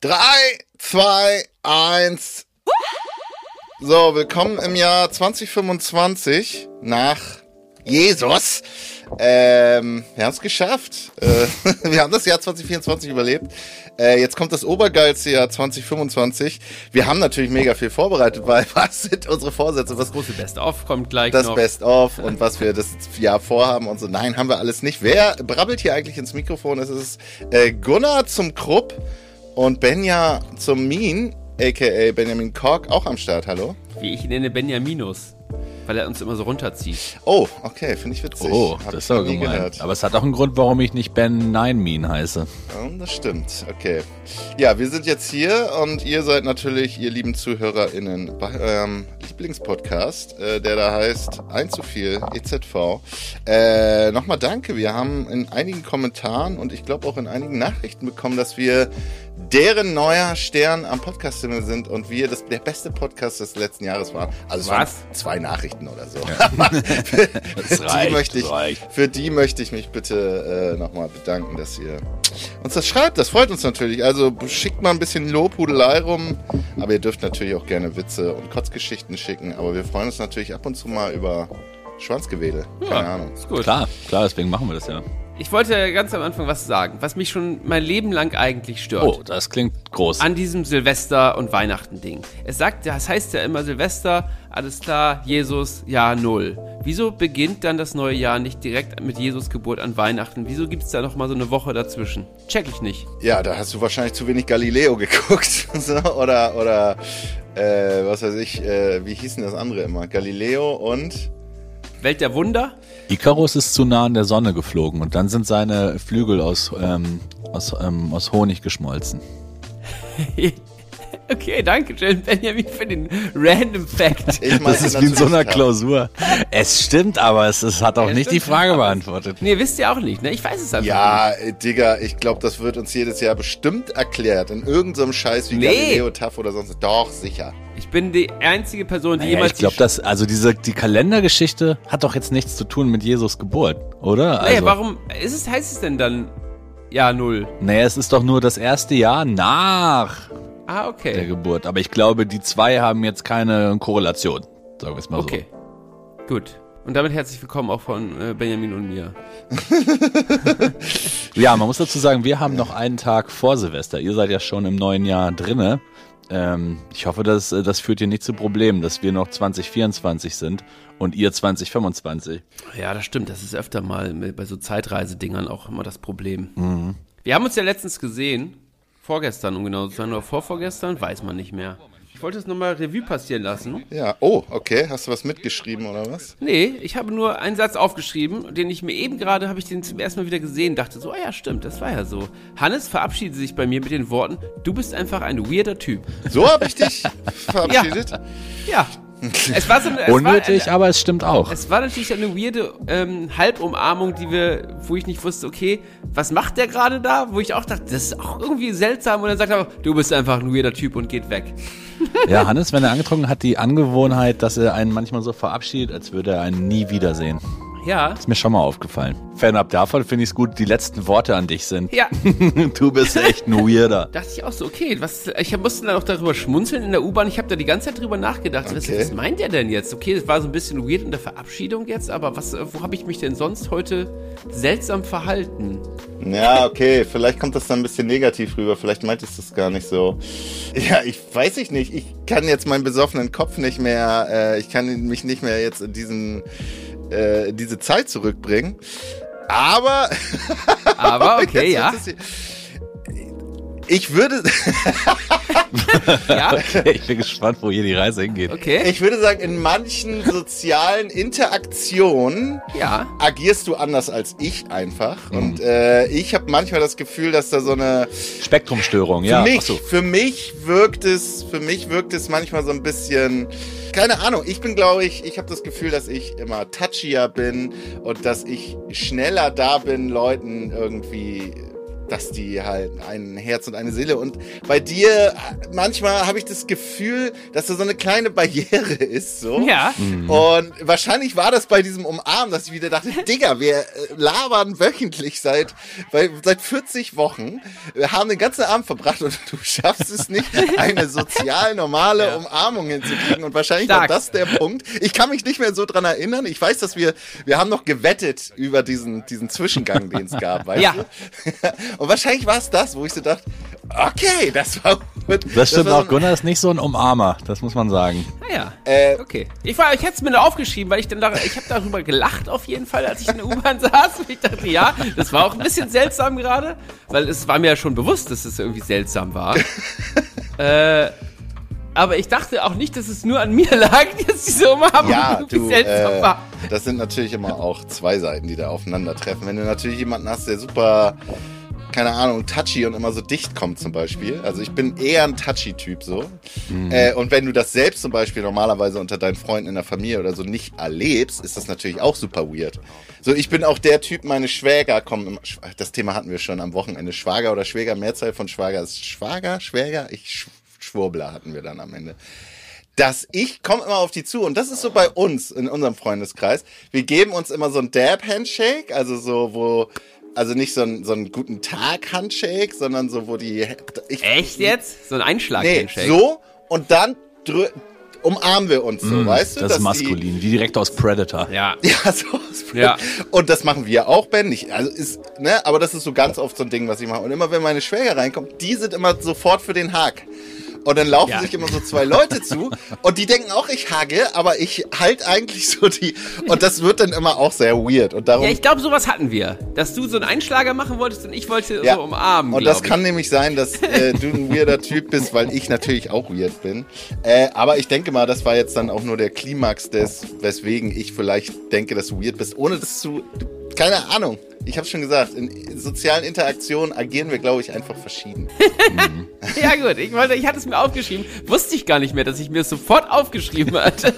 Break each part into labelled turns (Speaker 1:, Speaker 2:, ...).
Speaker 1: 3, 2, 1. So, willkommen im Jahr 2025 nach Jesus. Wir haben es geschafft. Wir haben das Jahr 2024 überlebt. Jetzt kommt das obergeilste Jahr 2025. Wir haben natürlich mega viel vorbereitet, weil was sind unsere Vorsätze?
Speaker 2: Das große Best-of kommt gleich
Speaker 1: das
Speaker 2: noch.
Speaker 1: Das Best-of und was wir das Jahr vorhaben und so. Nein, haben wir alles nicht. Wer brabbelt hier eigentlich ins Mikrofon? Es ist Gunnar zum Krupp und Benja zum Min, a.k.a. Benjamin Kork, auch am Start. Hallo.
Speaker 2: Wie ich ihn nenne, Benjaminus. Weil er uns immer so runterzieht.
Speaker 1: Oh, okay, finde ich witzig.
Speaker 3: Oh, das ist aber gemein. Aber es hat auch einen Grund, warum ich nicht Ben Nine-Mean heiße.
Speaker 1: Ja, das stimmt, okay. Ja, wir sind jetzt hier und ihr seid natürlich, ihr lieben ZuhörerInnen, bei eurem Lieblingspodcast, der da heißt Ein zu viel, EZV. Nochmal danke, wir haben in einigen Kommentaren und ich glaube auch in einigen Nachrichten bekommen, dass wir deren neuer Stern am Podcast-Himmel sind und wir der beste Podcast des letzten Jahres waren. Also es waren 2 Nachrichten oder so. Ja. Für die möchte ich mich bitte nochmal bedanken, dass ihr uns das schreibt. Das freut uns natürlich. Also schickt mal ein bisschen Lobhudelei rum, aber ihr dürft natürlich auch gerne Witze und Kotzgeschichten schicken. Aber wir freuen uns natürlich ab und zu mal über Schwanzgewedel. Keine Ahnung.
Speaker 3: Ist gut. Klar, deswegen machen wir das ja.
Speaker 2: Ich wollte ganz am Anfang was sagen, was mich schon mein Leben lang eigentlich stört.
Speaker 3: Oh, das klingt groß.
Speaker 2: An diesem Silvester- und Weihnachten-Ding. Das heißt ja immer Silvester, alles klar, Jesus, Jahr 0. Wieso beginnt dann das neue Jahr nicht direkt mit Jesus Geburt an Weihnachten? Wieso gibt es da nochmal so eine Woche dazwischen? Check ich nicht.
Speaker 1: Ja, da hast du wahrscheinlich zu wenig Galileo geguckt. So, oder was weiß ich, wie hießen das andere immer? Galileo und...
Speaker 2: Welt der Wunder?
Speaker 3: Ikarus ist zu nah an der Sonne geflogen und dann sind seine Flügel aus Honig geschmolzen.
Speaker 2: Okay, danke schön, Benjamin, für den Random Fact.
Speaker 3: Das ist wie in so einer Klausur. Es stimmt, aber es hat auch nicht die Frage beantwortet.
Speaker 2: Nee, wisst ihr auch nicht, ne? Ich weiß es einfach nicht.
Speaker 1: Ja, Digga, ich glaube, das wird uns jedes Jahr bestimmt erklärt. In irgendeinem Scheiß wie Galileo, TAF oder sonst. Doch, sicher.
Speaker 2: Ich bin die einzige Person, die jemals...
Speaker 3: Ich glaube, die Kalendergeschichte hat doch jetzt nichts zu tun mit Jesus Geburt, oder?
Speaker 2: Naja, warum heißt es denn dann Jahr 0?
Speaker 3: Naja, es ist doch nur das erste Jahr nach
Speaker 2: okay.
Speaker 3: der Geburt. Aber ich glaube, die 2 haben jetzt keine Korrelation, sagen wir es mal so.
Speaker 2: Okay, gut. Und damit herzlich willkommen auch von Benjamin und mir.
Speaker 3: Ja, man muss dazu sagen, wir haben noch einen Tag vor Silvester. Ihr seid ja schon im neuen Jahr drinne. Ich hoffe, das führt hier nicht zu Problemen, dass wir noch 2024 sind und ihr 2025.
Speaker 2: Ja, das stimmt. Das ist öfter mal bei so Zeitreisedingern auch immer das Problem.
Speaker 3: Mhm.
Speaker 2: Wir haben uns ja letztens gesehen, vorgestern, um genau zu sein, oder vorvorgestern, weiß man nicht mehr. Ich wollte es nochmal Revue passieren lassen.
Speaker 1: Ja, oh, okay. Hast du was mitgeschrieben oder was?
Speaker 2: Nee, ich habe nur einen Satz aufgeschrieben, den ich mir eben gerade, habe ich den zum ersten Mal wieder gesehen, dachte so, ja stimmt, das war ja so. Hannes verabschiedet sich bei mir mit den Worten, du bist einfach ein weirder Typ.
Speaker 1: So habe ich dich verabschiedet?
Speaker 2: Ja. Es war so
Speaker 3: unnötig, aber es stimmt auch.
Speaker 2: Es war natürlich eine weirde Halbumarmung, wo ich nicht wusste, okay, was macht der gerade da? Wo ich auch dachte, das ist auch irgendwie seltsam. Und dann sagt er, du bist einfach ein weirder Typ und geht weg.
Speaker 3: Ja, Hannes, wenn er angetrunken hat, die Angewohnheit, dass er einen manchmal so verabschiedet, als würde er einen nie wiedersehen.
Speaker 2: Ja.
Speaker 3: Ist mir schon mal aufgefallen. Fernab davon finde ich es gut, die letzten Worte an dich sind.
Speaker 2: Ja.
Speaker 3: Du bist echt ein Weirder.
Speaker 2: Dachte ich auch so, okay, ich musste dann auch darüber schmunzeln in der U-Bahn. Ich habe da die ganze Zeit drüber nachgedacht. Okay. Was meint der denn jetzt? Okay, das war so ein bisschen weird in der Verabschiedung jetzt, aber wo habe ich mich denn sonst heute seltsam verhalten?
Speaker 1: Ja, okay, vielleicht kommt das dann ein bisschen negativ rüber. Vielleicht meintest du es gar nicht so. Ja, weiß ich nicht. Ich kann jetzt meinen besoffenen Kopf nicht mehr, ich kann mich nicht mehr jetzt in diese Zeit zurückbringen. Aber
Speaker 2: okay, ja.
Speaker 1: Ich würde...
Speaker 2: Ja?
Speaker 3: Okay, ich bin gespannt, wo hier die Reise hingeht.
Speaker 2: Okay.
Speaker 1: Ich würde sagen, in manchen sozialen Interaktionen agierst du anders als ich einfach. Und ich habe manchmal das Gefühl, dass da so eine...
Speaker 3: Spektrumstörung,
Speaker 1: Für mich wirkt es manchmal so ein bisschen... Keine Ahnung, ich habe das Gefühl, dass ich immer touchier bin und dass ich schneller da bin, Leuten irgendwie dass die halt ein Herz und eine Seele und bei dir manchmal habe ich das Gefühl, dass da so eine kleine Barriere ist, so.
Speaker 2: Ja.
Speaker 1: Und wahrscheinlich war das bei diesem Umarmen, dass ich wieder dachte, Digga, wir labern wöchentlich seit 40 Wochen, wir haben den ganzen Abend verbracht und du schaffst es nicht, eine sozial normale Umarmung hinzukriegen und wahrscheinlich war das der Punkt. Ich kann mich nicht mehr so dran erinnern. Ich weiß, dass wir haben noch gewettet über diesen Zwischengang, den es gab, weißt du? Und wahrscheinlich war es das, wo ich so dachte, okay, das war gut.
Speaker 3: Das stimmt auch, Gunnar ist nicht so ein Umarmer, das muss man sagen.
Speaker 2: Naja, okay. Ich hätte es mir nur aufgeschrieben, weil ich habe darüber gelacht auf jeden Fall, als ich in der U-Bahn saß. Und ich dachte, ja, das war auch ein bisschen seltsam gerade, weil es war mir ja schon bewusst, dass es irgendwie seltsam war. Aber ich dachte auch nicht, dass es nur an mir lag, dass diese Umarmung irgendwie seltsam war.
Speaker 1: Das sind natürlich immer auch zwei Seiten, die da aufeinandertreffen. Wenn du natürlich jemanden hast, der super, keine Ahnung, touchy und immer so dicht kommt zum Beispiel. Also ich bin eher ein touchy-Typ so. Und wenn du das selbst zum Beispiel normalerweise unter deinen Freunden in der Familie oder so nicht erlebst, ist das natürlich auch super weird. So, ich bin auch der Typ, meine Schwäger kommen, das Thema hatten wir schon am Wochenende, Schwager oder Schwäger, Mehrzahl von Schwager ist Schwager, Schwäger, Schwurbler hatten wir dann am Ende. Ich komme immer auf die zu und das ist so bei uns in unserem Freundeskreis. Wir geben uns immer so ein Dab-Handshake, also nicht so einen guten Tag-Handshake, sondern so, wo die...
Speaker 2: Echt jetzt? So ein Einschlag-Handshake?
Speaker 1: Nee, so und dann umarmen wir uns so, weißt du?
Speaker 3: Das ist maskulin, wie direkt aus Predator.
Speaker 2: Ja.
Speaker 1: Ja, so aus Predator. Ja. Und das machen wir auch, Ben. Aber das ist so ganz oft so ein Ding, was ich mache. Und immer, wenn meine Schwäger reinkommen, die sind immer sofort für den Hack. Und dann laufen sich immer so zwei Leute zu und die denken auch, ich hagge, aber ich halt eigentlich so und das wird dann immer auch sehr weird. Und darum,
Speaker 2: ja, ich glaube, sowas hatten wir. Dass du so einen Einschlager machen wolltest und ich wollte so umarmen.
Speaker 1: Und das kann nämlich sein, dass du ein weirder Typ bist, weil ich natürlich auch weird bin. Aber ich denke mal, das war jetzt dann auch nur der Klimax weswegen ich vielleicht denke, dass du weird bist, ohne das keine Ahnung. Ich habe schon gesagt, in sozialen Interaktionen agieren wir, glaube ich, einfach verschieden.
Speaker 2: Ja gut, ich hatte es mir aufgeschrieben, wusste ich gar nicht mehr, dass ich mir es sofort aufgeschrieben hatte.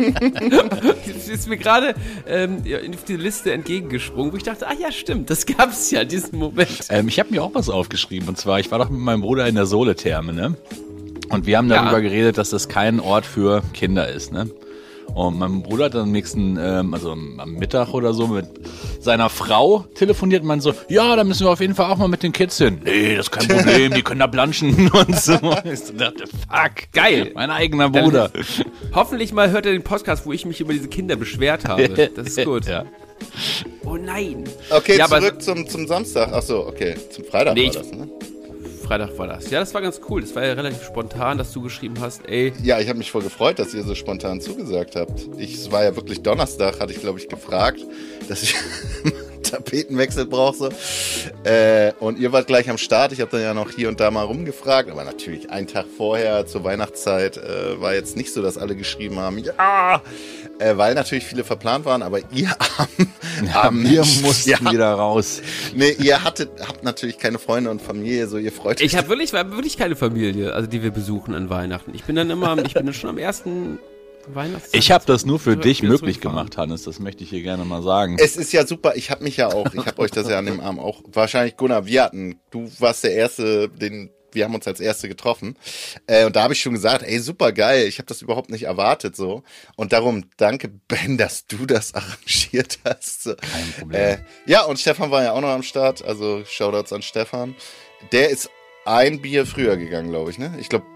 Speaker 2: Es ist mir gerade auf die Liste entgegengesprungen, wo ich dachte, ja stimmt, das gab es ja, diesen Moment.
Speaker 3: Ich habe mir auch was aufgeschrieben, und zwar, ich war doch mit meinem Bruder in der Sohle-Therme, ne? Und wir haben darüber geredet, dass das kein Ort für Kinder ist, ne? Und mein Bruder hat dann am nächsten, also am Mittag oder so mit seiner Frau telefoniert und meinte so, ja, da müssen wir auf jeden Fall auch mal mit den Kids hin. Nee, das ist kein Problem, die können da planschen und so. Ich dachte, fuck, geil, mein eigener Bruder.
Speaker 2: Hoffentlich mal hört er den Podcast, wo ich mich über diese Kinder beschwert habe. Das ist gut.
Speaker 3: Ja.
Speaker 2: Oh nein.
Speaker 1: Okay, zurück zum Samstag. Ach so, okay, zum Freitag war das, ne?
Speaker 2: Freitag war das. Ja, das war ganz cool. Das war ja relativ spontan, dass du geschrieben hast, ey.
Speaker 1: Ja, ich habe mich voll gefreut, dass ihr so spontan zugesagt habt. Es war ja wirklich Donnerstag, hatte ich, glaube ich, gefragt, dass ich einen Tapetenwechsel brauche. So. Und ihr wart gleich am Start. Ich habe dann ja noch hier und da mal rumgefragt. Aber natürlich einen Tag vorher, zur Weihnachtszeit, war jetzt nicht so, dass alle geschrieben haben, ja, weil natürlich viele verplant waren, aber ihr
Speaker 3: wir mussten wieder raus.
Speaker 1: Nee, ihr habt natürlich keine Freunde und Familie, so ihr freut euch.
Speaker 2: Ich habe wirklich keine Familie, also die wir besuchen an Weihnachten. Ich bin dann schon am ersten Weihnachtstag.
Speaker 3: Ich habe das nur für dich möglich gemacht, Hannes, das möchte ich hier gerne mal sagen.
Speaker 1: Es ist ja super, ich habe euch das ja an dem Abend auch, wahrscheinlich Gunnar, du warst der Erste, wir haben uns als Erste getroffen. Und da habe ich schon gesagt, ey, super geil, ich habe das überhaupt nicht erwartet so. Und darum danke, Ben, dass du das arrangiert hast. So.
Speaker 3: Kein Problem.
Speaker 1: Ja, und Stefan war ja auch noch am Start, also Shoutouts an Stefan. Der ist ein Bier früher gegangen, glaube ich, ne? Ich glaube,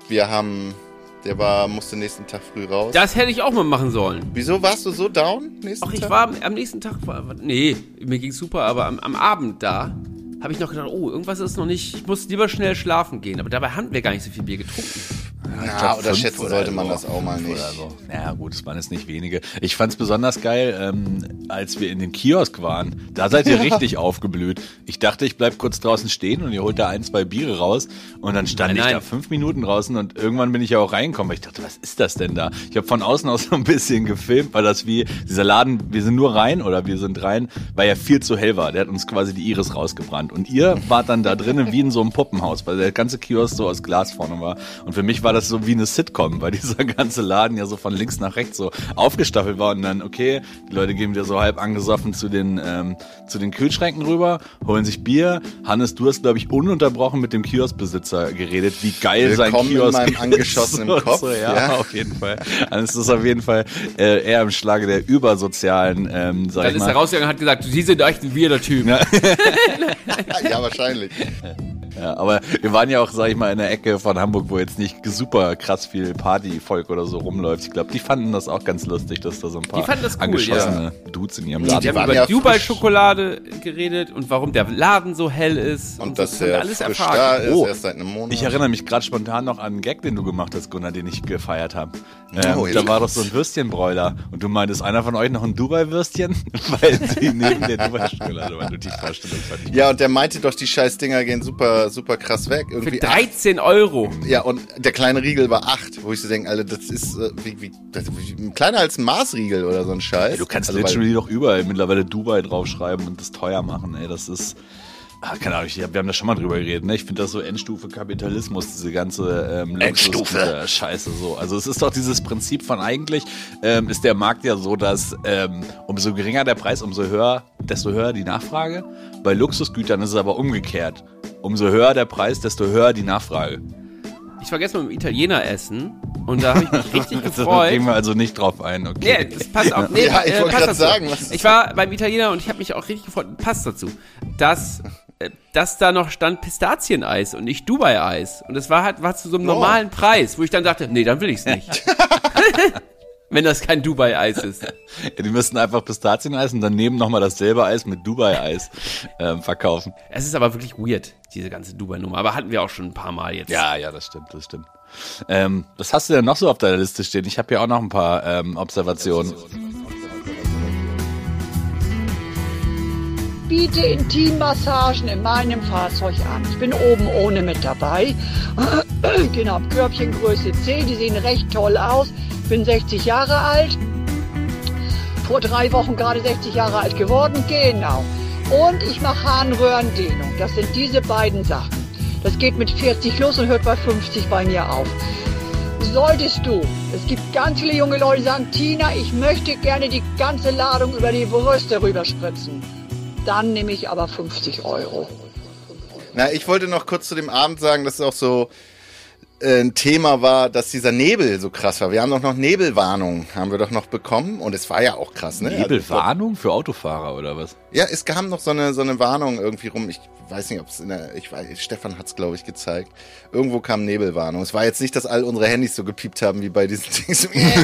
Speaker 1: musste nächsten Tag früh raus.
Speaker 2: Das hätte ich auch mal machen sollen.
Speaker 1: Wieso, warst du so down nächsten Tag?
Speaker 2: Ich war am nächsten Tag, nee, mir ging's super, aber am Abend da habe ich noch gedacht, irgendwas ist noch nicht, ich muss lieber schnell schlafen gehen. Aber dabei haben wir gar nicht so viel Bier getrunken.
Speaker 1: Ja, oder schätzen sollte man das auch mal nicht.
Speaker 3: Oder so. Naja, gut, es waren jetzt nicht wenige. Ich fand's besonders geil, als wir in dem Kiosk waren. Da seid ihr richtig aufgeblüht. Ich dachte, ich bleib kurz draußen stehen und ihr holt da 1, 2 Biere raus. Und dann stand ich da 5 Minuten draußen und irgendwann bin ich ja auch reingekommen. Ich dachte, was ist das denn da? Ich habe von außen aus so ein bisschen gefilmt, weil das wie dieser Laden, wir sind rein, weil er viel zu hell war. Der hat uns quasi die Iris rausgebrannt. Und ihr wart dann da drinnen wie in so einem Puppenhaus, weil der ganze Kiosk so aus Glas vorne war. Und für mich war war das so wie eine Sitcom, weil dieser ganze Laden ja so von links nach rechts so aufgestaffelt war und dann, okay, die Leute gehen wieder so halb angesoffen zu den Kühlschränken rüber, holen sich Bier. Hannes, du hast, glaube ich, ununterbrochen mit dem Kioskbesitzer geredet, wie geil sein Kiosk
Speaker 1: in meinem angeschossenen Kopf.
Speaker 3: So, ja, auf jeden Fall. Hannes ist auf jeden Fall eher im Schlage der übersozialen,
Speaker 2: Dann ist er rausgegangen und hat gesagt, Sie sind echt ein weirder Typ.
Speaker 1: Ja, wahrscheinlich.
Speaker 3: Ja, aber wir waren ja auch, sag ich mal, in der Ecke von Hamburg, wo jetzt nicht super krass viel Partyvolk oder so rumläuft. Ich glaube, die fanden das auch ganz lustig, dass da so ein paar angeschossene Dudes in ihrem Laden
Speaker 2: waren. Die haben über Dubai-Schokolade geredet und warum der Laden so hell ist.
Speaker 1: Und dass der alles erfahren.
Speaker 3: Ist erst seit einem Monat. Ich erinnere mich gerade spontan noch an einen Gag, den du gemacht hast, Gunnar, den ich gefeiert habe. Da war doch so ein Würstchenbräuler und du meintest, einer von euch noch ein Dubai-Würstchen? Weil sie neben der Dubai-Schokolade waren. Die Vorstellung fand ich.
Speaker 1: Ja, und der meinte doch, die Scheißdinger gehen super krass weg.
Speaker 2: Irgendwie für 13 €.
Speaker 1: Ja, und der kleine Riegel war 8, wo ich so denke, Alter, das ist kleiner als ein Maßriegel oder so ein Scheiß.
Speaker 3: Ja, du kannst literally doch überall mittlerweile Dubai draufschreiben und das teuer machen, ey, das ist... keine Ahnung, wir haben da schon mal drüber geredet, ne? Ich finde das so Endstufe Kapitalismus, diese ganze
Speaker 1: Endstufe
Speaker 3: Scheiße so. Also es ist doch dieses Prinzip von eigentlich ist der Markt ja so, dass umso geringer der Preis, desto höher die Nachfrage. Bei Luxusgütern ist es aber umgekehrt. Umso höher der Preis, desto höher die Nachfrage.
Speaker 2: Ich war gestern mit einem Italiener essen und da habe ich mich richtig gefreut. Da
Speaker 3: gehen wir also nicht drauf ein, okay.
Speaker 2: Nee, das passt auch. Nee,
Speaker 1: ja, ich wollte gerade sagen.
Speaker 2: Ich war beim Italiener und ich habe mich auch richtig gefreut, passt dazu, dass da noch stand Pistazieneis und nicht Dubai-Eis. Und das war zu so einem normalen Preis, wo ich dann dachte, nee, dann will ich's nicht. Wenn das kein Dubai-Eis ist.
Speaker 3: Ja, die müssten einfach Pistazieneis und daneben nochmal dasselbe Eis mit Dubai-Eis verkaufen.
Speaker 2: Es ist aber wirklich weird, diese ganze Dubai-Nummer. Aber hatten wir auch schon ein paar Mal jetzt.
Speaker 3: Ja, das stimmt. Was hast du denn noch so auf deiner Liste stehen? Ich habe ja auch noch ein paar Observationen.
Speaker 4: Biete Intimmassagen in meinem Fahrzeug an. Ich bin oben ohne mit dabei. Genau, Körbchengröße C, die sehen recht toll aus. Ich bin 60 Jahre alt. Vor 3 Wochen gerade 60 Jahre alt geworden. Genau. Und ich mache Harnröhrendehnung. Das sind diese beiden Sachen. Das geht mit 40 los und hört bei 50 bei mir auf. Solltest du, es gibt ganz viele junge Leute, die sagen, Tina, ich möchte gerne die ganze Ladung über die Brüste rüberspritzen. Dann nehme ich aber 50 €.
Speaker 1: Na, ich wollte noch kurz zu dem Abend sagen, dass es auch so ein Thema war, dass dieser Nebel so krass war. Wir haben doch noch Nebelwarnung, haben wir doch noch bekommen und es war ja auch krass, ne?
Speaker 3: Nebelwarnung für Autofahrer oder was?
Speaker 1: Ja, es kam noch so eine Warnung irgendwie rum. Ich weiß nicht, ob es Stefan hat's, glaube ich, gezeigt. Irgendwo kam Nebelwarnung. Es war jetzt nicht, dass all unsere Handys so gepiept haben wie bei diesen Dings.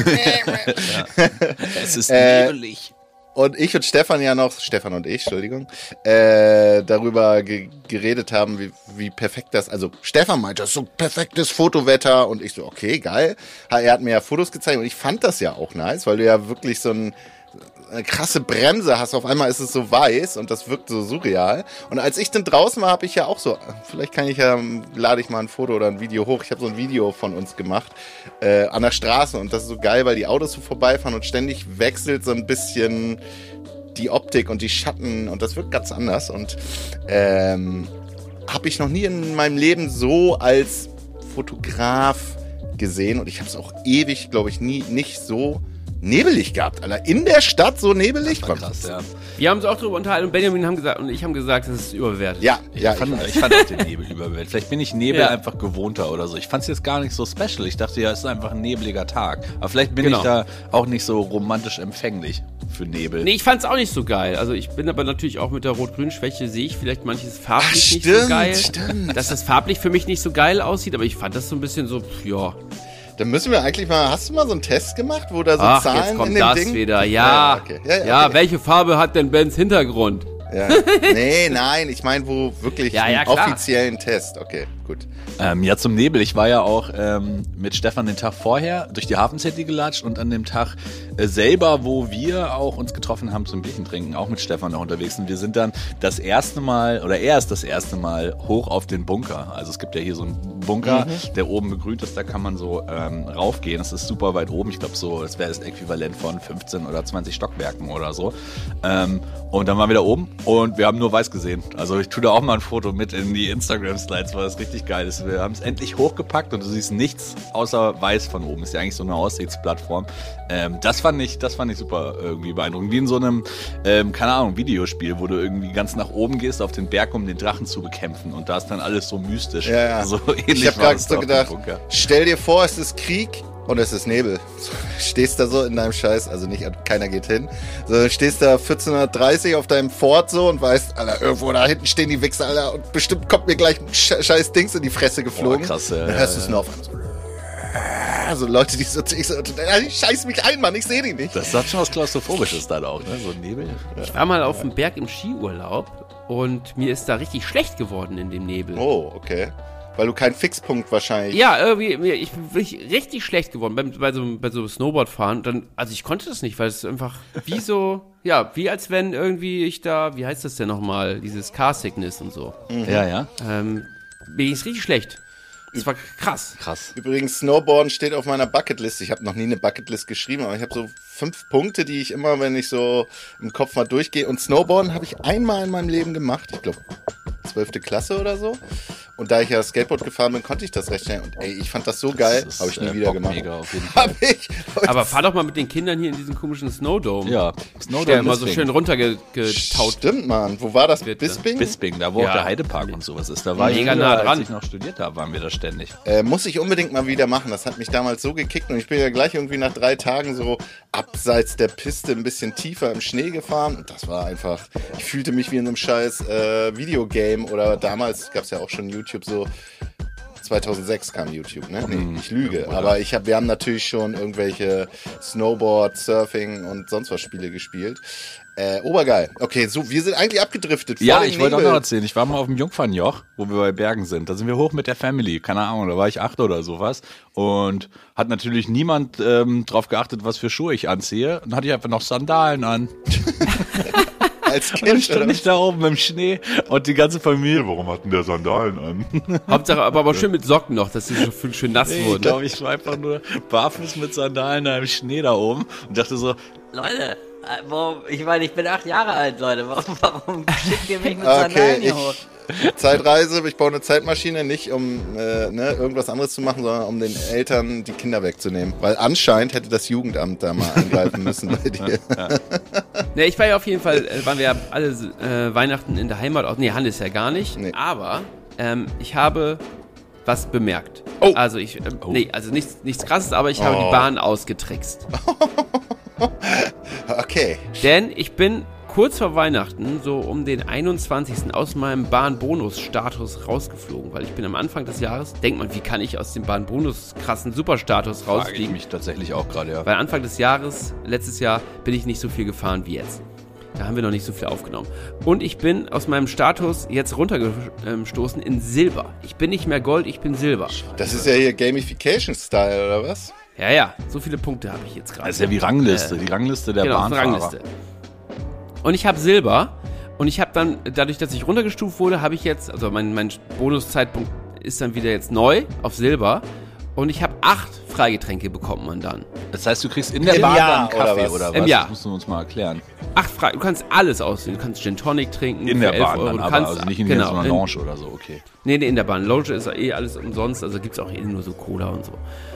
Speaker 3: Es ist nebelig.
Speaker 1: Und ich und Stefan darüber geredet haben, wie perfekt das, also Stefan meinte, das ist so perfektes Fotowetter und ich so, okay, geil. Er hat mir ja Fotos gezeigt und ich fand das ja auch nice, weil du ja wirklich so eine krasse Bremse hast, auf einmal ist es so weiß und das wirkt so surreal. Und als ich dann draußen war, habe ich ja auch so, vielleicht lade ich mal ein Foto oder ein Video hoch. Ich habe so ein Video von uns gemacht an der Straße und das ist so geil, weil die Autos so vorbeifahren und ständig wechselt so ein bisschen die Optik und die Schatten und das wirkt ganz anders und habe ich noch nie in meinem Leben so als Fotograf gesehen und ich habe es auch ewig, glaube ich, nicht so nebelig gehabt, Alter. In der Stadt so nebelig?
Speaker 3: War krass, ja.
Speaker 2: Wir haben uns auch darüber unterhalten und Benjamin und ich haben gesagt, das ist überbewertet.
Speaker 3: Ja, ich fand auch den Nebel überbewertet. Vielleicht bin ich Nebel einfach gewohnter oder so. Ich fand es jetzt gar nicht so special. Ich dachte ja, es ist einfach ein nebliger Tag. Aber vielleicht bin ich da auch nicht so romantisch empfänglich für Nebel.
Speaker 2: Nee, ich fand es auch nicht so geil. Also ich bin aber natürlich auch mit der Rot-Grün-Schwäche, sehe ich vielleicht manches farblich nicht so geil. Stimmt. Dass das farblich für mich nicht so geil aussieht, aber ich fand das so ein bisschen so, ja...
Speaker 1: Dann müssen wir eigentlich mal, hast du mal so einen Test gemacht, wo da so Zahlen
Speaker 2: jetzt kommt
Speaker 1: in dem
Speaker 2: das
Speaker 1: Ding?
Speaker 2: Wieder. Ja,
Speaker 1: okay.
Speaker 2: Ja, welche Farbe hat denn Bens Hintergrund?
Speaker 1: Ja. Nein, ich meine, wo wirklich einen offiziellen Test. Okay, gut.
Speaker 3: Ja, zum Nebel. Ich war ja auch mit Stefan den Tag vorher durch die Hafen City gelatscht und an dem Tag selber, wo wir auch uns getroffen haben zum Bierchen trinken, auch mit Stefan noch unterwegs. Und wir sind dann er ist das erste Mal hoch auf den Bunker. Also es gibt ja hier so einen Bunker, der oben begrünt ist, da kann man so raufgehen. Das ist super weit oben. Ich glaube so, das wäre das Äquivalent von 15 oder 20 Stockwerken oder so. Und dann waren wir da oben und wir haben nur weiß gesehen. Also ich tue da auch mal ein Foto mit in die Instagram-Slides, weil das richtig richtig geil ist. Wir haben es endlich hochgepackt und du siehst nichts außer weiß von oben. Ist ja eigentlich so eine Aussichtsplattform. Das fand ich super irgendwie beeindruckend. Wie in so einem, keine Ahnung, Videospiel, wo du irgendwie ganz nach oben gehst auf den Berg, um den Drachen zu bekämpfen. Und da ist dann alles so mystisch.
Speaker 1: Ja.
Speaker 3: So ähnlich
Speaker 1: Ich habe
Speaker 3: war
Speaker 1: gerade
Speaker 3: es
Speaker 1: so
Speaker 3: auf dem
Speaker 1: gedacht,
Speaker 3: Bunker.
Speaker 1: stell dir vor, es ist Krieg und es ist Nebel. Stehst da so in deinem Scheiß, also nicht, keiner geht hin. So, stehst da 1430 auf deinem Fort so und weißt, Alter, irgendwo da hinten stehen die Wichser, Alter, und bestimmt kommt mir gleich ein scheiß Dings in die Fresse geflogen.
Speaker 3: Boah, krass, ja,
Speaker 1: Dann hörst du es nur auf einmal so. Also Leute, die so, ich scheiß mich ein, Mann, ich sehe die nicht.
Speaker 3: Das hat schon was Klaustrophobisches dann auch, ne? So ein Nebel.
Speaker 2: Ich war mal auf dem Berg im Skiurlaub und mir ist da richtig schlecht geworden in dem Nebel.
Speaker 1: Oh, okay. Weil du keinen Fixpunkt wahrscheinlich...
Speaker 2: Ja, irgendwie, ich bin richtig schlecht geworden bei so Snowboardfahren. Dann, also ich konnte das nicht, weil es einfach wie so, ja, wie als wenn irgendwie ich da, wie heißt das denn nochmal, dieses Car Sickness und so.
Speaker 3: Ja.
Speaker 2: Mir ging es richtig schlecht. Das war krass.
Speaker 3: Krass.
Speaker 1: Übrigens, Snowboarden steht auf meiner Bucketlist. Ich habe noch nie eine Bucketlist geschrieben, aber ich habe so 5 Punkte, die ich immer, wenn ich so im Kopf mal durchgehe. Und Snowboarden habe ich einmal in meinem Leben gemacht. Ich glaube, 12. Klasse oder so. Und da ich ja Skateboard gefahren bin, konnte ich das recht schnell. Und ey, ich fand das so geil. Habe ich nie wieder gemacht.
Speaker 3: Mega auf jeden Fall.
Speaker 1: Hab ich.
Speaker 2: Aber fahr doch mal mit den Kindern hier in diesen komischen Snowdome.
Speaker 3: Ja,
Speaker 2: Der
Speaker 3: Snowdome
Speaker 2: immer so
Speaker 3: Bisping.
Speaker 2: schön runtergetaut.
Speaker 1: Stimmt, Mann. Wo war das?
Speaker 2: Wird,
Speaker 1: Bisping?
Speaker 3: Bisping, da wo
Speaker 2: Ja.
Speaker 3: auch der Heidepark und sowas ist. Da war
Speaker 2: Mega
Speaker 3: ich
Speaker 2: nah dran.
Speaker 3: als ich noch studiert habe, waren wir da ständig.
Speaker 1: Muss ich unbedingt mal wieder machen. Das hat mich damals so gekickt. Und ich bin ja gleich irgendwie nach 3 Tagen so abseits der Piste ein bisschen tiefer im Schnee gefahren. Und das war einfach, ich fühlte mich wie in einem scheiß Videogame. Oder damals gab es ja auch schon YouTube so. 2006 kam YouTube, ne? Nee, ich lüge. Aber wir haben natürlich schon irgendwelche Snowboard, Surfing und sonst was Spiele gespielt. Obergeil. Okay, so, wir sind eigentlich abgedriftet.
Speaker 3: Ja,
Speaker 1: Vor dem
Speaker 3: ich wollte auch
Speaker 1: Nebel.
Speaker 3: noch erzählen, ich war mal auf dem Jungfernjoch, wo wir bei Bergen sind. Da sind wir hoch mit der Family, keine Ahnung, da war ich 8 oder sowas. Und hat natürlich niemand drauf geachtet, was für Schuhe ich anziehe. Dann hatte ich einfach noch Sandalen an.
Speaker 1: Als
Speaker 3: Und dann
Speaker 1: Kind,
Speaker 3: stand
Speaker 1: oder?
Speaker 3: ich da oben im Schnee und die ganze Familie, warum hatten der Sandalen an?
Speaker 2: Hauptsache, aber schön mit Socken noch, dass die so schön nass
Speaker 3: Ich
Speaker 2: wurden.
Speaker 3: glaube, ich war einfach nur barfuß mit Sandalen da im Schnee da oben und dachte so,
Speaker 5: Leute, warum, ich meine, ich bin 8 Jahre alt, Leute. Warum schickt ihr mich mit
Speaker 1: Okay,
Speaker 5: Sandalen hier hoch?
Speaker 1: Zeitreise, ich baue eine Zeitmaschine, nicht um irgendwas anderes zu machen, sondern um den Eltern die Kinder wegzunehmen. Weil anscheinend hätte das Jugendamt da mal eingreifen müssen bei dir.
Speaker 2: Ne, ich war ja auf jeden Fall, waren wir ja alle Weihnachten in der Heimat. Nee, Hannes ja gar nicht.
Speaker 1: Nee.
Speaker 2: Aber ich habe was bemerkt.
Speaker 1: Oh.
Speaker 2: Also also nichts Krasses, aber ich habe die Bahn ausgetrickst.
Speaker 1: Okay.
Speaker 2: Denn ich bin kurz vor Weihnachten, so um den 21. aus meinem Bahnbonus-Status rausgeflogen, weil ich bin am Anfang des Jahres, denkt man, wie kann ich aus dem Bahnbonus-krassen Superstatus
Speaker 3: frage ich
Speaker 2: rausfliegen?
Speaker 3: mich tatsächlich auch gerade, ja.
Speaker 2: Weil Anfang des Jahres, letztes Jahr, bin ich nicht so viel gefahren wie jetzt. Da haben wir noch nicht so viel aufgenommen. Und ich bin aus meinem Status jetzt runtergestoßen in Silber. Ich bin nicht mehr Gold, ich bin Silber.
Speaker 1: Das ist ja hier Gamification-Style, oder was?
Speaker 2: Ja, so viele Punkte habe ich jetzt gerade.
Speaker 3: Das ist ja wie Rangliste, die Rangliste der
Speaker 2: Genau,
Speaker 3: Bahnfahrer.
Speaker 2: Rangliste. Und ich habe Silber. Und ich habe dann, dadurch, dass ich runtergestuft wurde, habe ich jetzt, also mein Bonuszeitpunkt ist dann wieder jetzt neu auf Silber. Und ich habe 8 Freigetränke bekommen und dann.
Speaker 3: Das heißt, du kriegst in der
Speaker 1: Im
Speaker 3: Bahn
Speaker 1: Jahr,
Speaker 3: einen Kaffee
Speaker 1: oder was?
Speaker 3: oder was?
Speaker 2: Im Jahr.
Speaker 3: Das musst du uns mal erklären.
Speaker 2: 8 Frei, du kannst alles auswählen. Du kannst Gin Tonic trinken.
Speaker 3: In
Speaker 2: für
Speaker 3: der
Speaker 2: 11
Speaker 3: Bahn
Speaker 2: Euro.
Speaker 3: dann
Speaker 2: Du
Speaker 3: aber,
Speaker 2: kannst,
Speaker 3: also nicht in
Speaker 2: genau,
Speaker 3: so einer Lounge oder so, okay.
Speaker 2: Nee, in der Bahn. Lounge ist ja alles umsonst, also gibt's auch nur so Cola und so.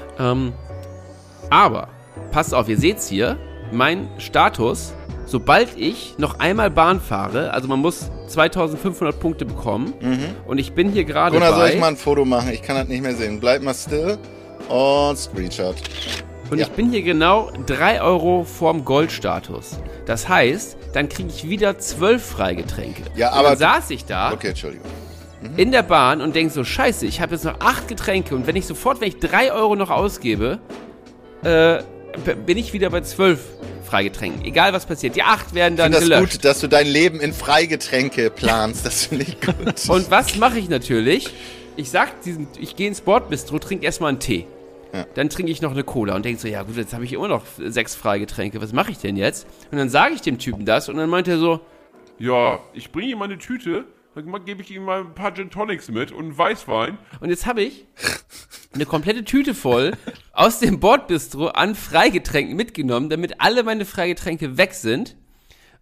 Speaker 2: Aber, passt auf, ihr seht's hier, mein Status, sobald ich noch einmal Bahn fahre, also man muss 2500 Punkte bekommen und ich bin hier gerade
Speaker 1: Gunnar, soll
Speaker 2: bei,
Speaker 1: ich mal ein Foto machen? Ich kann das nicht mehr sehen. Bleib mal still und Screenshot.
Speaker 2: und
Speaker 1: ja.
Speaker 2: ich bin hier genau 3 Euro vorm Goldstatus. Das heißt, dann kriege ich wieder 12 Freigetränke.
Speaker 1: Ja,
Speaker 2: und
Speaker 1: aber-
Speaker 2: dann saß ich da
Speaker 1: Okay, Entschuldigung.
Speaker 2: in der Bahn und denk so, scheiße, ich habe jetzt noch 8 Getränke und wenn ich 3 Euro noch ausgebe, bin ich wieder bei 12 Freigetränken. Egal was passiert. Die 8 werden
Speaker 1: Ich
Speaker 2: dann
Speaker 1: finde das
Speaker 2: gelöscht.
Speaker 1: gut, dass du dein Leben in Freigetränke planst. Das finde ich gut.
Speaker 2: Und was mache ich natürlich? Ich gehe ins Bordbistro, trinke erstmal einen Tee.
Speaker 1: Ja.
Speaker 2: Dann trinke ich noch eine Cola und denke so, ja gut, jetzt habe ich immer noch 6 Freigetränke. Was mache ich denn jetzt? Und dann sage ich dem Typen das und dann meint er so,
Speaker 6: Ja, ich bringe ihm mal eine Tüte, dann gebe ich ihm mal ein paar Gin Tonics mit und einen Weißwein.
Speaker 2: und jetzt habe ich eine komplette Tüte voll aus dem Bordbistro an Freigetränken mitgenommen, damit alle meine Freigetränke weg sind.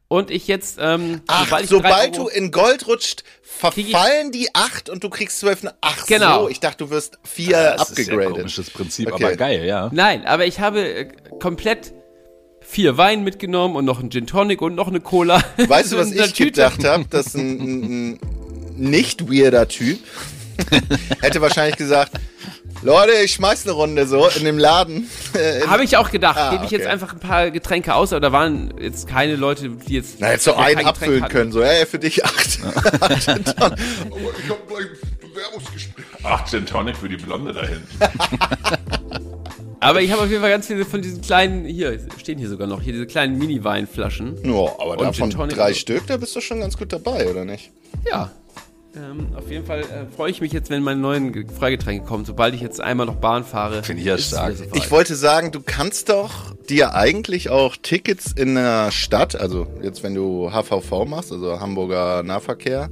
Speaker 2: und ich jetzt,
Speaker 1: sobald du in Gold rutscht, verfallen die 8 und du kriegst 12. Ach
Speaker 2: Genau.
Speaker 1: so, ich dachte, du wirst 4
Speaker 3: Das ist ja ein
Speaker 1: abgegradet.
Speaker 3: komisches Prinzip,
Speaker 1: Okay.
Speaker 3: aber geil, ja.
Speaker 2: Nein, aber ich habe komplett 4 Wein mitgenommen und noch einen Gin Tonic und noch eine Cola.
Speaker 1: Weißt du, was
Speaker 2: In einer
Speaker 1: ich
Speaker 2: Tüte.
Speaker 1: gedacht habe? Dass ein nicht weirder Typ hätte wahrscheinlich gesagt, Leute, ich schmeiß eine Runde so in dem Laden.
Speaker 2: Habe ich auch gedacht, gebe ich jetzt
Speaker 1: okay.
Speaker 2: einfach ein paar Getränke aus, aber da waren jetzt keine Leute, die jetzt...
Speaker 1: Na, jetzt so
Speaker 2: kein
Speaker 1: einen
Speaker 2: Getränk
Speaker 1: abfüllen
Speaker 2: hatten.
Speaker 1: können, so, ja, für dich 8.
Speaker 6: Ich hab gleich ein Bewerbungsgespräch. Ach, Gin Tonic für die Blonde da hinten.
Speaker 2: Aber ich habe auf jeden Fall ganz viele von diesen kleinen, hier, stehen hier sogar noch, hier diese kleinen Mini-Weinflaschen.
Speaker 1: Ja, aber
Speaker 2: Und
Speaker 1: davon
Speaker 2: Gin Tonic
Speaker 1: 3
Speaker 2: und so.
Speaker 1: Stück, da bist du schon ganz gut dabei, oder nicht?
Speaker 2: Ja. Auf jeden Fall freue ich mich jetzt, wenn meine neuen Freigetränke kommen. Sobald ich jetzt einmal noch Bahn fahre.
Speaker 3: Finde ich ja
Speaker 2: ist es
Speaker 3: stark.
Speaker 2: wieder soweit.
Speaker 1: Ich wollte sagen, du kannst doch dir eigentlich auch Tickets in der Stadt, also jetzt wenn du HVV machst, also Hamburger Nahverkehr,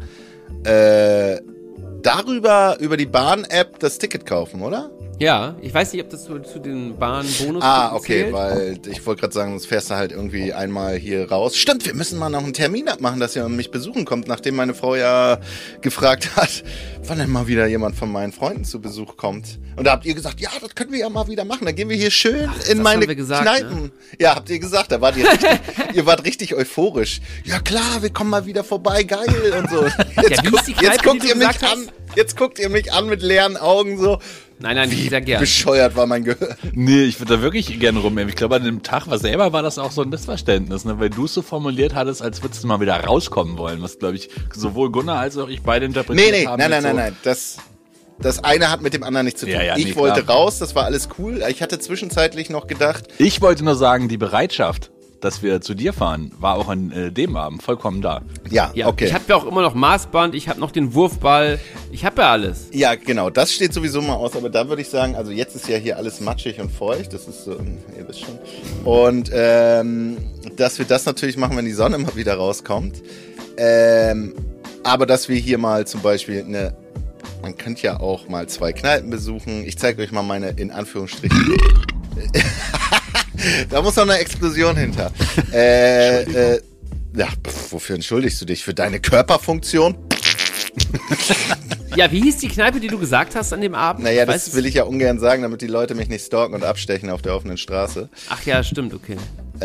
Speaker 1: über die Bahn-App das Ticket kaufen, oder?
Speaker 2: Ja, ich weiß nicht, ob das zu den Bahnbonus
Speaker 1: Okay,
Speaker 2: zählt.
Speaker 1: weil ich wollte gerade sagen, sonst fährst du halt irgendwie einmal hier raus. Stimmt, wir müssen mal noch einen Termin abmachen, dass ihr mich besuchen kommt, nachdem meine Frau ja gefragt hat, wann denn mal wieder jemand von meinen Freunden zu Besuch kommt. Und da habt ihr gesagt, ja, das können wir ja mal wieder machen. Dann gehen wir hier schön in
Speaker 2: das
Speaker 1: meine
Speaker 2: haben wir gesagt,
Speaker 1: Kneipen.
Speaker 2: ne?
Speaker 1: Ja, habt ihr gesagt, da wart ihr richtig, ihr wart richtig euphorisch. Ja klar, wir kommen mal wieder vorbei, geil und so. Jetzt,
Speaker 2: wie ist die Kneipe,
Speaker 1: jetzt guckt
Speaker 2: die
Speaker 1: ihr
Speaker 2: du
Speaker 1: mich
Speaker 2: gesagt
Speaker 1: an.
Speaker 2: hast?
Speaker 1: Jetzt guckt ihr mich an mit leeren Augen so.
Speaker 2: Nein, sehr gern.
Speaker 1: Bescheuert war mein Gehör.
Speaker 3: Nee, ich würde da wirklich gerne rumnehmen. Ich glaube, an dem Tag selber war das auch so ein Missverständnis, ne? Weil du es so formuliert hattest, als würdest du mal wieder rauskommen wollen, was, glaube ich, sowohl Gunnar als auch ich beide interpretiert haben.
Speaker 1: Nein. Das eine hat mit dem anderen nichts zu tun.
Speaker 3: Ja, nee,
Speaker 1: ich wollte
Speaker 3: klar.
Speaker 1: raus, das war alles cool. Ich hatte zwischenzeitlich noch gedacht,
Speaker 3: Ich wollte nur sagen, die Bereitschaft, dass wir zu dir fahren, war auch an dem Abend vollkommen da.
Speaker 2: Ja,
Speaker 1: okay.
Speaker 2: ich habe ja auch immer noch Maßband, ich habe noch den Wurfball, ich habe ja alles.
Speaker 1: Ja, genau, das steht sowieso mal aus, aber da würde ich sagen, also jetzt ist ja hier alles matschig und feucht, das ist so, ihr wisst schon. Und dass wir das natürlich machen, wenn die Sonne mal wieder rauskommt. Aber dass wir hier mal zum Beispiel man könnte ja auch mal 2 Kneipen besuchen. Ich zeige euch mal meine, in Anführungsstrichen, da muss noch eine Explosion hinter. Wofür entschuldigst du dich? Für deine Körperfunktion?
Speaker 2: Ja, wie hieß die Kneipe, die du gesagt hast an dem Abend?
Speaker 1: Naja,
Speaker 2: Ich weiß
Speaker 1: das
Speaker 2: es-
Speaker 1: will ich ja ungern sagen, damit die Leute mich nicht stalken und abstechen auf der offenen Straße.
Speaker 2: Ach ja, stimmt, okay.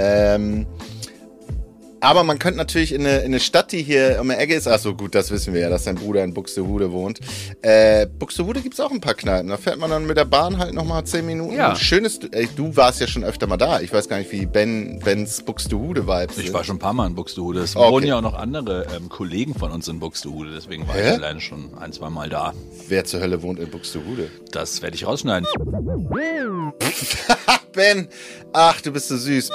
Speaker 1: Aber man könnte natürlich in eine Stadt, die hier um die Ecke ist, ach so gut, das wissen wir ja, dass dein Bruder in Buxtehude wohnt. Buxtehude gibt's auch ein paar Kneipen, da fährt man dann mit der Bahn halt nochmal 10 Minuten.
Speaker 2: Ja.
Speaker 1: Schönes, du warst ja schon öfter mal da, ich weiß gar nicht, wie Bens Buxtehude-Vibes sind.
Speaker 3: Ich war schon ein paar Mal in Buxtehude. Es
Speaker 1: Okay.
Speaker 3: wohnen ja auch noch andere Kollegen von uns in Buxtehude, deswegen war
Speaker 1: Hä?
Speaker 3: ich alleine schon 1-2 Mal da.
Speaker 1: Wer zur Hölle wohnt in Buxtehude?
Speaker 3: Das werde ich rausschneiden.
Speaker 1: Ben, ach, du bist so süß.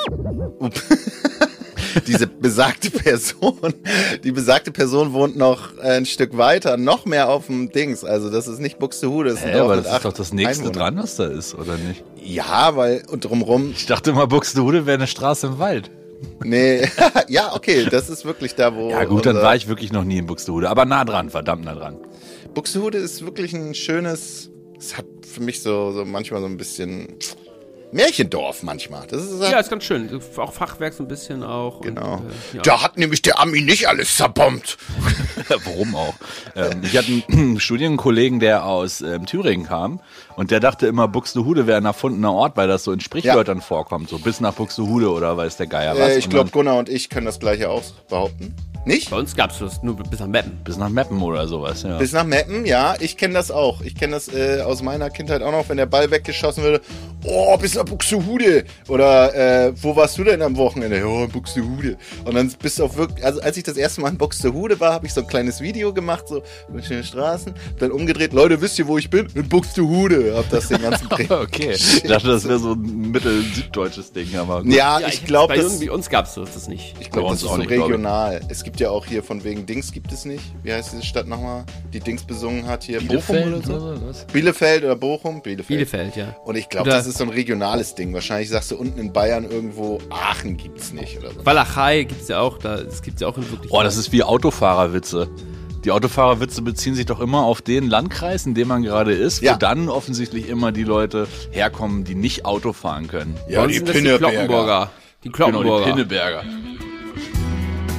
Speaker 1: Die besagte Person wohnt noch ein Stück weiter, noch mehr auf dem Dings. Also das ist nicht Buxtehude, das ist ein Dorf
Speaker 3: Aber
Speaker 1: mit
Speaker 3: das ist
Speaker 1: 8
Speaker 3: doch das nächste
Speaker 1: Einwohnern.
Speaker 3: dran, was da ist, oder nicht?
Speaker 1: Ja, weil, und drumrum,
Speaker 3: Ich dachte immer, Buxtehude wäre eine Straße im Wald.
Speaker 1: nee, ja, okay, das ist wirklich da, wo...
Speaker 3: Ja gut, dann war ich wirklich noch nie in Buxtehude, aber nah dran, verdammt nah dran.
Speaker 1: Buxtehude ist wirklich ein schönes, es hat für mich so manchmal so ein bisschen Märchendorf manchmal. Das ist halt,
Speaker 2: Ja, ist ganz schön. Auch Fachwerk so ein bisschen auch.
Speaker 1: genau.
Speaker 2: Und, ja.
Speaker 1: Da hat nämlich der Ami nicht alles zerbombt.
Speaker 3: Warum auch? Ich hatte einen Studienkollegen, der aus Thüringen kam und der dachte immer, Buxtehude wäre ein erfundener Ort, weil das so in Sprichwörtern vorkommt. So bis nach Buxtehude oder weiß der Geier was.
Speaker 1: Ich
Speaker 3: Und
Speaker 1: glaube,
Speaker 3: dann
Speaker 1: Gunnar und ich können das Gleiche auch behaupten. Nicht?
Speaker 2: Bei uns gab es das nur bis nach Meppen.
Speaker 3: bis nach Meppen oder sowas, ja.
Speaker 1: Bis nach Meppen, ja, ich kenne das auch. Ich kenne das aus meiner Kindheit auch noch, wenn der Ball weggeschossen würde. Oh, bis nach Buxtehude. Oder wo warst du denn am Wochenende? Ja, in Buxtehude. Und dann bist du auch wirklich, also als ich das erste Mal in Buxtehude war, habe ich so ein kleines Video gemacht, so mit schönen Straßen. Dann umgedreht, Leute, wisst ihr, wo ich bin? In Buxtehude. Hab das den ganzen Dreh.
Speaker 3: Okay, ich dachte, das wäre so ein mittel-süddeutsches Ding, aber gut.
Speaker 1: Ja,
Speaker 2: Ja,
Speaker 1: ich glaube,
Speaker 2: bei
Speaker 1: das...
Speaker 2: uns gab es das nicht.
Speaker 1: Ich glaube,
Speaker 3: Bei
Speaker 1: das
Speaker 3: uns
Speaker 1: ist
Speaker 3: auch
Speaker 1: so
Speaker 3: nicht, glaub ich.
Speaker 1: regional. Es gibt ja auch hier von wegen Dings gibt es nicht. Wie heißt diese Stadt nochmal? Die Dings besungen hat hier.
Speaker 3: Bielefeld
Speaker 1: Bochum oder so?
Speaker 3: oder was?
Speaker 1: Bielefeld oder Bochum?
Speaker 2: Bielefeld, ja.
Speaker 1: Und ich glaube,
Speaker 2: Oder-
Speaker 1: das ist so ein regionales Ding. Wahrscheinlich sagst du unten in Bayern irgendwo, Aachen gibt's nicht oder so.
Speaker 2: Walachei gibt es ja auch. Das gibt es ja auch in wirklich.
Speaker 3: Oh, das ist wie Autofahrerwitze. Die Autofahrerwitze beziehen sich doch immer auf den Landkreis, in dem man gerade ist,
Speaker 1: Ja.
Speaker 3: wo dann offensichtlich immer die Leute herkommen, die nicht Auto fahren können.
Speaker 2: Bei uns sind das die Kloppenburger. Die
Speaker 3: Genau,
Speaker 2: Kloppenburger.
Speaker 3: die Pinneberger.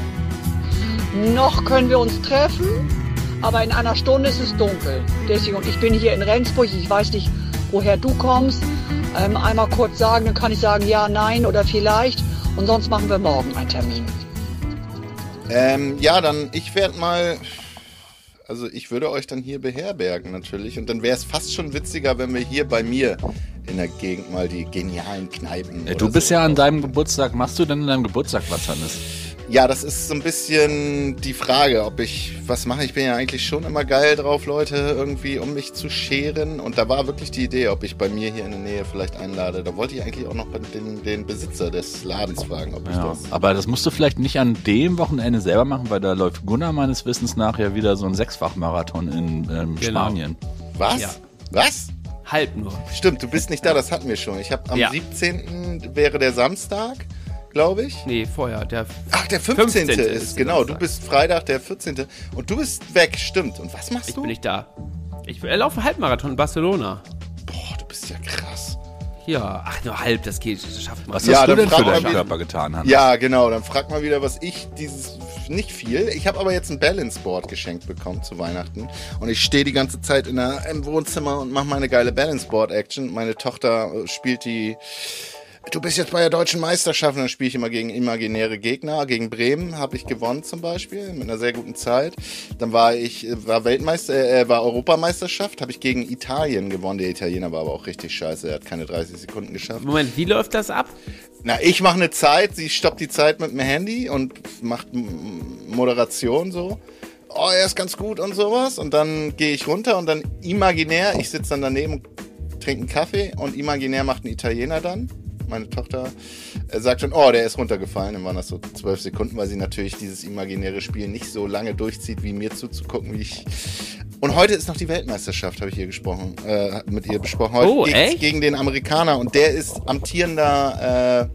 Speaker 4: Noch können wir uns treffen, aber in einer Stunde ist es dunkel. Deswegen, und ich bin hier in Rendsburg, ich weiß nicht, woher du kommst. Einmal kurz sagen, dann kann ich sagen ja, nein oder vielleicht. Und sonst machen wir morgen einen Termin.
Speaker 1: Ja, dann, ich werde mal, also ich würde euch dann hier beherbergen natürlich. Und dann wäre es fast schon witziger, wenn wir hier bei mir in der Gegend mal die genialen Kneipen.
Speaker 3: Du bist ja an deinem Geburtstag, machst du denn an deinem Geburtstag was, Hannes?
Speaker 1: Ja, das ist so ein bisschen die Frage, ob ich was mache. Ich bin ja eigentlich schon immer geil drauf, Leute irgendwie um mich zu scheren. Und da war wirklich die Idee, ob ich bei mir hier in der Nähe vielleicht einlade. Da wollte ich eigentlich auch noch den Besitzer des Ladens fragen, ob ich das...
Speaker 3: Aber das musst du vielleicht nicht an dem Wochenende selber machen, weil da läuft Gunnar meines Wissens nach ja wieder so ein 6-fach-Marathon in Spanien.
Speaker 1: Was?
Speaker 2: Ja.
Speaker 1: Was?
Speaker 2: Halb nur.
Speaker 1: Stimmt, du bist nicht da, das hatten wir schon. Ich habe am 17. wäre der Samstag, glaube ich.
Speaker 2: Nee, vorher.
Speaker 1: Ach, der 15. ist, genau.
Speaker 2: Samstag.
Speaker 1: Du bist Freitag, der 14. Und du bist weg, stimmt. Und was machst
Speaker 2: Ich
Speaker 1: du?
Speaker 2: bin nicht da. Ich laufe Halbmarathon in Barcelona.
Speaker 1: Boah, du bist ja krass.
Speaker 2: Ja, ach, nur halb, das geht, das schafft man.
Speaker 3: Was
Speaker 1: Ja,
Speaker 3: hast du
Speaker 1: dann
Speaker 3: denn für
Speaker 1: frag
Speaker 3: deinen
Speaker 1: mal, wie-
Speaker 3: Körper getan, Hannes?
Speaker 1: Ja, genau. Dann frag mal wieder, was ich nicht viel. Ich habe aber jetzt ein Balance Board geschenkt bekommen zu Weihnachten. Und ich stehe die ganze Zeit im Wohnzimmer und mache meine geile Balance Board Action. Meine Tochter spielt die... Du bist jetzt bei der deutschen Meisterschaft, dann spiele ich immer gegen imaginäre Gegner. Gegen Bremen habe ich gewonnen zum Beispiel, mit einer sehr guten Zeit. Dann war Europameisterschaft, habe ich gegen Italien gewonnen. Der Italiener war aber auch richtig scheiße, er hat keine 30 Sekunden geschafft.
Speaker 2: Moment, wie läuft das ab?
Speaker 1: Na, ich mache eine Zeit, sie stoppt die Zeit mit dem Handy und macht Moderation so. Oh, er ist ganz gut und sowas. Und dann gehe ich runter und dann imaginär, ich sitze dann daneben und trinke einen Kaffee und imaginär macht ein Italiener dann. Meine Tochter sagt schon, oh, der ist runtergefallen. Dann waren das so 12 Sekunden, weil sie natürlich dieses imaginäre Spiel nicht so lange durchzieht, wie mir zuzugucken, wie ich... Und heute ist noch die Weltmeisterschaft, habe ich mit ihr besprochen. Heute geht's
Speaker 2: echt?
Speaker 1: gegen den Amerikaner und der ist amtierender,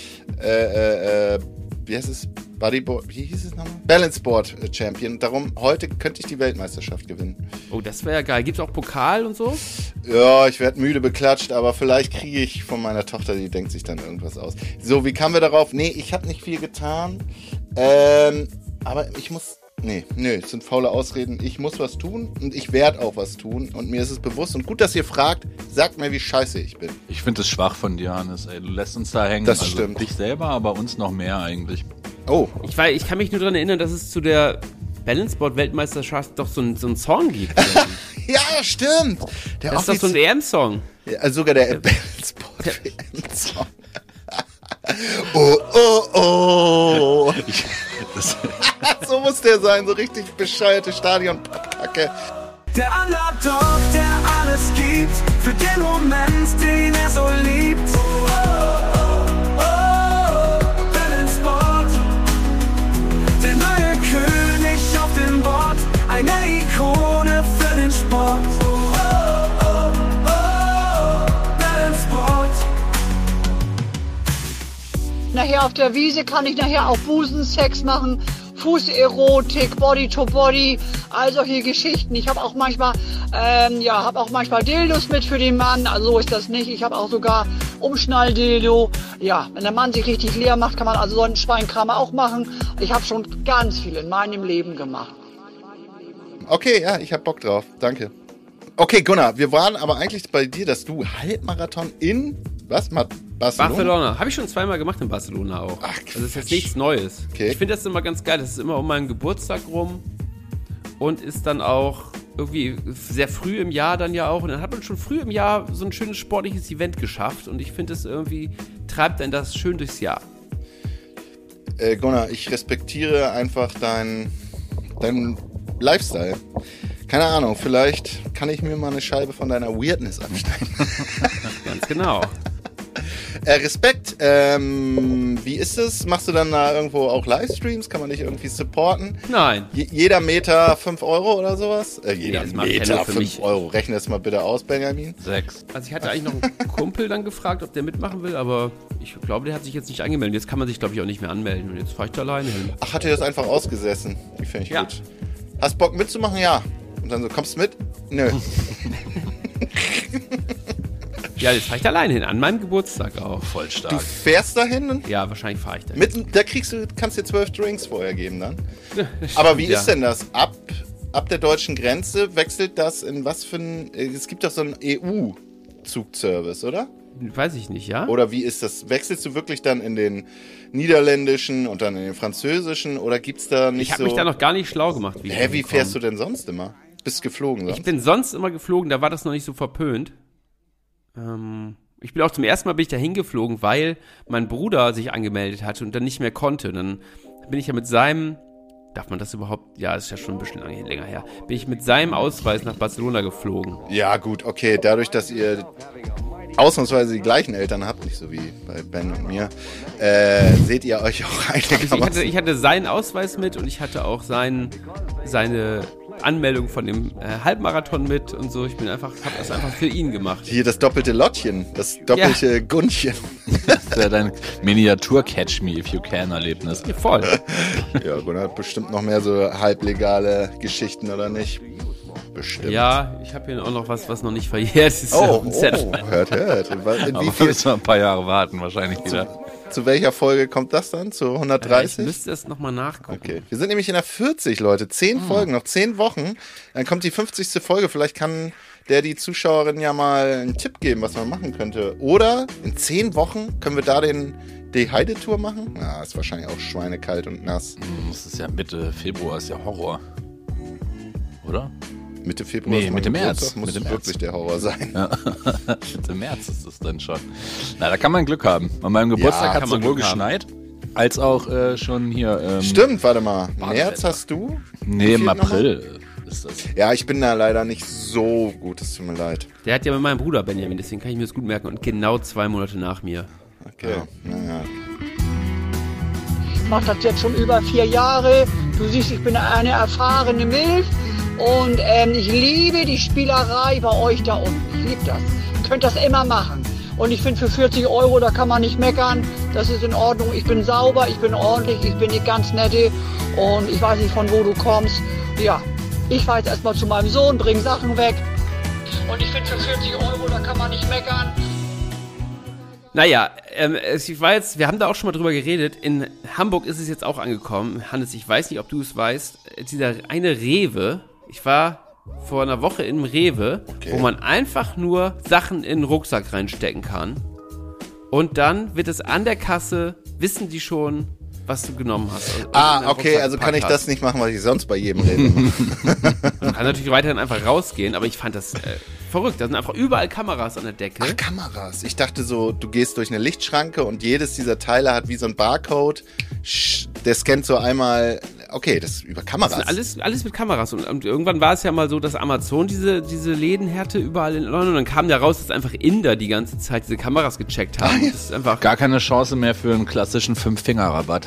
Speaker 1: wie heißt es? Bodyboard, wie hieß es nochmal? Balance Board Champion. Darum, heute könnte ich die Weltmeisterschaft gewinnen.
Speaker 2: Oh, das wäre ja geil. Gibt's auch Pokal und so?
Speaker 1: Ja, ich werde müde beklatscht, aber vielleicht kriege ich von meiner Tochter, die denkt sich dann irgendwas aus. So, wie kamen wir darauf? Nee, ich habe nicht viel getan. Aber ich muss... Nee, es sind faule Ausreden. Ich muss was tun und ich werde auch was tun. Und mir ist es bewusst. Und gut, dass ihr fragt, sagt mir, wie scheiße ich bin.
Speaker 3: Ich finde es schwach von dir, Hannes. Ey, du lässt uns da hängen.
Speaker 1: Das stimmt.
Speaker 3: Dich selber, aber uns noch mehr eigentlich.
Speaker 1: Oh,
Speaker 2: Ich kann mich nur daran erinnern, dass es zu der Balanceboard-Weltmeisterschaft doch so einen Song gibt.
Speaker 1: ja, stimmt. Der
Speaker 2: Das ist doch so ein EM-Song.
Speaker 1: sogar der Balance Board WM-Song. Oh. So muss der sein, so richtig bescheuerte Stadionpacke.
Speaker 7: Der Underdog, der alles gibt, für den Moment, den er so liebt. Balance Board, der neue König auf dem Board, eine Ikone für den Sport. Balance Board.
Speaker 4: Nachher auf der Wiese kann ich nachher auch Busensex machen, Fußerotik, Body to Body, all solche Geschichten. Ich habe auch manchmal, Dildos mit für den Mann. Also so ist das nicht. Ich habe auch sogar Umschnalldildo. Ja, wenn der Mann sich richtig leer macht, kann man also so einen Schweinkram auch machen. Ich habe schon ganz viel in meinem Leben gemacht.
Speaker 1: Okay, ja, ich hab Bock drauf. Danke. Okay, Gunnar, wir waren aber eigentlich bei dir, dass du Halbmarathon in,
Speaker 2: Barcelona. Habe ich schon zweimal gemacht in Barcelona auch.
Speaker 1: Ach,
Speaker 2: also das ist jetzt
Speaker 1: Quatsch.
Speaker 2: nichts Neues.
Speaker 1: Okay.
Speaker 2: Ich finde das immer ganz geil. Das ist immer um meinen Geburtstag rum und ist dann auch irgendwie sehr früh im Jahr dann ja auch. Und dann hat man schon früh im Jahr so ein schönes sportliches Event geschafft. Und ich finde es irgendwie, treibt einen das schön durchs Jahr.
Speaker 1: Gunnar, ich respektiere einfach deinen Lifestyle. Keine Ahnung, vielleicht kann ich mir mal eine Scheibe von deiner Weirdness abschneiden.
Speaker 2: Ganz genau.
Speaker 1: Respekt, wie ist es? Machst du dann da irgendwo auch Livestreams? Kann man dich irgendwie supporten?
Speaker 2: Nein.
Speaker 1: Jeder Meter 5 Euro oder sowas? Jeder
Speaker 2: das mache ich ja
Speaker 1: Meter
Speaker 2: nur für
Speaker 1: 5
Speaker 2: mich.
Speaker 1: Euro. Rechne das mal bitte aus, Benjamin.
Speaker 3: 6.
Speaker 2: Also ich hatte eigentlich noch einen Kumpel dann gefragt, ob der mitmachen will, aber ich glaube, der hat sich jetzt nicht angemeldet. Jetzt kann man sich, glaube ich, auch nicht mehr anmelden. Und jetzt fahre ich da alleine hin.
Speaker 1: Ach, hat dir das einfach ausgesessen? Die finde ich
Speaker 2: Ja.
Speaker 1: gut. Hast Bock mitzumachen? Ja. Und dann so, kommst du mit? Nö.
Speaker 2: Ja, jetzt fahre ich da alleine hin, an meinem Geburtstag auch.
Speaker 3: Voll
Speaker 1: Du
Speaker 3: stark.
Speaker 1: fährst dahin?
Speaker 2: Ja, wahrscheinlich fahre ich da.
Speaker 1: Da kannst du dir 12 Drinks vorher geben dann. Aber wie ist denn das? Ab der deutschen Grenze wechselt das in was für ein... Es gibt doch so einen EU-Zugservice, oder?
Speaker 2: Weiß ich nicht, ja?
Speaker 1: Oder wie ist das? Wechselst du wirklich dann in den niederländischen und dann in den französischen? Oder gibt's da nicht
Speaker 2: Ich habe mich da noch gar nicht schlau gemacht.
Speaker 1: Wie fährst du denn sonst immer? Bist geflogen sonst?
Speaker 2: Ich bin sonst immer geflogen, da war das noch nicht so verpönt. Ich bin auch zum ersten Mal bin ich da hingeflogen, weil mein Bruder sich angemeldet hatte und dann nicht mehr konnte. Dann bin ich ja mit seinem, darf man das überhaupt? Ja, das ist ja schon ein bisschen länger her. Bin ich mit seinem Ausweis nach Barcelona geflogen.
Speaker 1: Ja gut, okay. Dadurch, dass ihr ausnahmsweise die gleichen Eltern habt, nicht so wie bei Ben und mir, seht ihr euch auch einigermaßen.
Speaker 2: Ich hatte seinen Ausweis mit und ich hatte auch seine Anmeldung von dem Halbmarathon mit und so. Habe das einfach für ihn gemacht.
Speaker 1: Hier das doppelte Lottchen, das doppelte Gundchen.
Speaker 3: Das ist ja dein Miniatur-Catch-Me-If-You-Can-Erlebnis.
Speaker 2: Ja, voll.
Speaker 1: Ja, Gunnar hat bestimmt noch mehr so halblegale Geschichten, oder nicht? Bestimmt.
Speaker 2: Ja, ich habe hier auch noch was noch nicht verjährt ist.
Speaker 1: Hört.
Speaker 3: Aber wir müssen mal ein paar Jahre warten, wahrscheinlich wieder.
Speaker 1: Zu welcher Folge kommt das dann? Zu
Speaker 2: Ich
Speaker 1: 130?
Speaker 2: müsste es nochmal nachgucken.
Speaker 1: Okay. Wir sind nämlich in der 40, Leute. 10 Folgen, noch 10 Wochen. Dann kommt die 50. Folge. Vielleicht kann die Zuschauerin ja mal einen Tipp geben, was man machen könnte. Oder in 10 Wochen können wir da die Heide-Tour machen? Ja, ist wahrscheinlich auch schweinekalt und nass.
Speaker 3: Das ist ja Mitte Februar, ist ja Horror. Oder?
Speaker 1: Mitte Februar ist mein
Speaker 3: Mitte März.
Speaker 1: Geburtstag, muss
Speaker 3: Mitte März.
Speaker 1: wirklich der Horror sein.
Speaker 3: Ja. Mitte März ist es dann schon. Na, da kann man Glück haben. An meinem Geburtstag hat es sowohl geschneit, als auch schon hier...
Speaker 1: Stimmt, warte mal.
Speaker 3: Badewetter.
Speaker 1: März hast du?
Speaker 3: Nee, im
Speaker 1: Wie viel
Speaker 3: April ist das.
Speaker 1: Ja, ich bin da leider nicht so gut, es tut mir leid.
Speaker 2: Der hat ja mit meinem Bruder Benjamin, deswegen kann ich mir das gut merken. Und genau 2 Monate nach mir.
Speaker 1: Okay, naja.
Speaker 4: Ich mache das jetzt schon über 4 Jahre. Du siehst, ich bin eine erfahrene Milf. Und ich liebe die Spielerei bei euch da unten. Ich liebe das. Ihr könnt das immer machen. Und ich finde, für 40 €, da kann man nicht meckern. Das ist in Ordnung. Ich bin sauber, ich bin ordentlich, ich bin nicht ganz nette. Und ich weiß nicht, von wo du kommst. Ja, ich fahre jetzt erstmal zu meinem Sohn, bring Sachen weg. Und ich finde, für 40 €, da kann man nicht meckern.
Speaker 2: Naja, wir haben da auch schon mal drüber geredet. In Hamburg ist es jetzt auch angekommen. Hannes, ich weiß nicht, ob du es weißt. Dieser eine Rewe. Ich war vor einer Woche im Rewe, wo man einfach nur Sachen in den Rucksack reinstecken kann. Und dann wird es an der Kasse, wissen die schon, was du genommen hast.
Speaker 1: Okay, also kann ich das nicht machen, was ich sonst bei jedem Rewe mache.
Speaker 2: Man kann natürlich weiterhin einfach rausgehen, aber ich fand das verrückt. Da sind einfach überall Kameras an der Decke.
Speaker 1: Ach, Kameras. Ich dachte so, du gehst durch eine Lichtschranke und jedes dieser Teile hat wie so ein Barcode. Der scannt so einmal. Okay, das ist über Kameras.
Speaker 2: Das sind alles mit Kameras. Und irgendwann war es ja mal so, dass Amazon diese Läden hatte überall in London. Und dann kam da raus, dass einfach Inder die ganze Zeit diese Kameras gecheckt haben. Das ist einfach
Speaker 3: Gar keine Chance mehr für einen klassischen 5-Finger-Rabatt.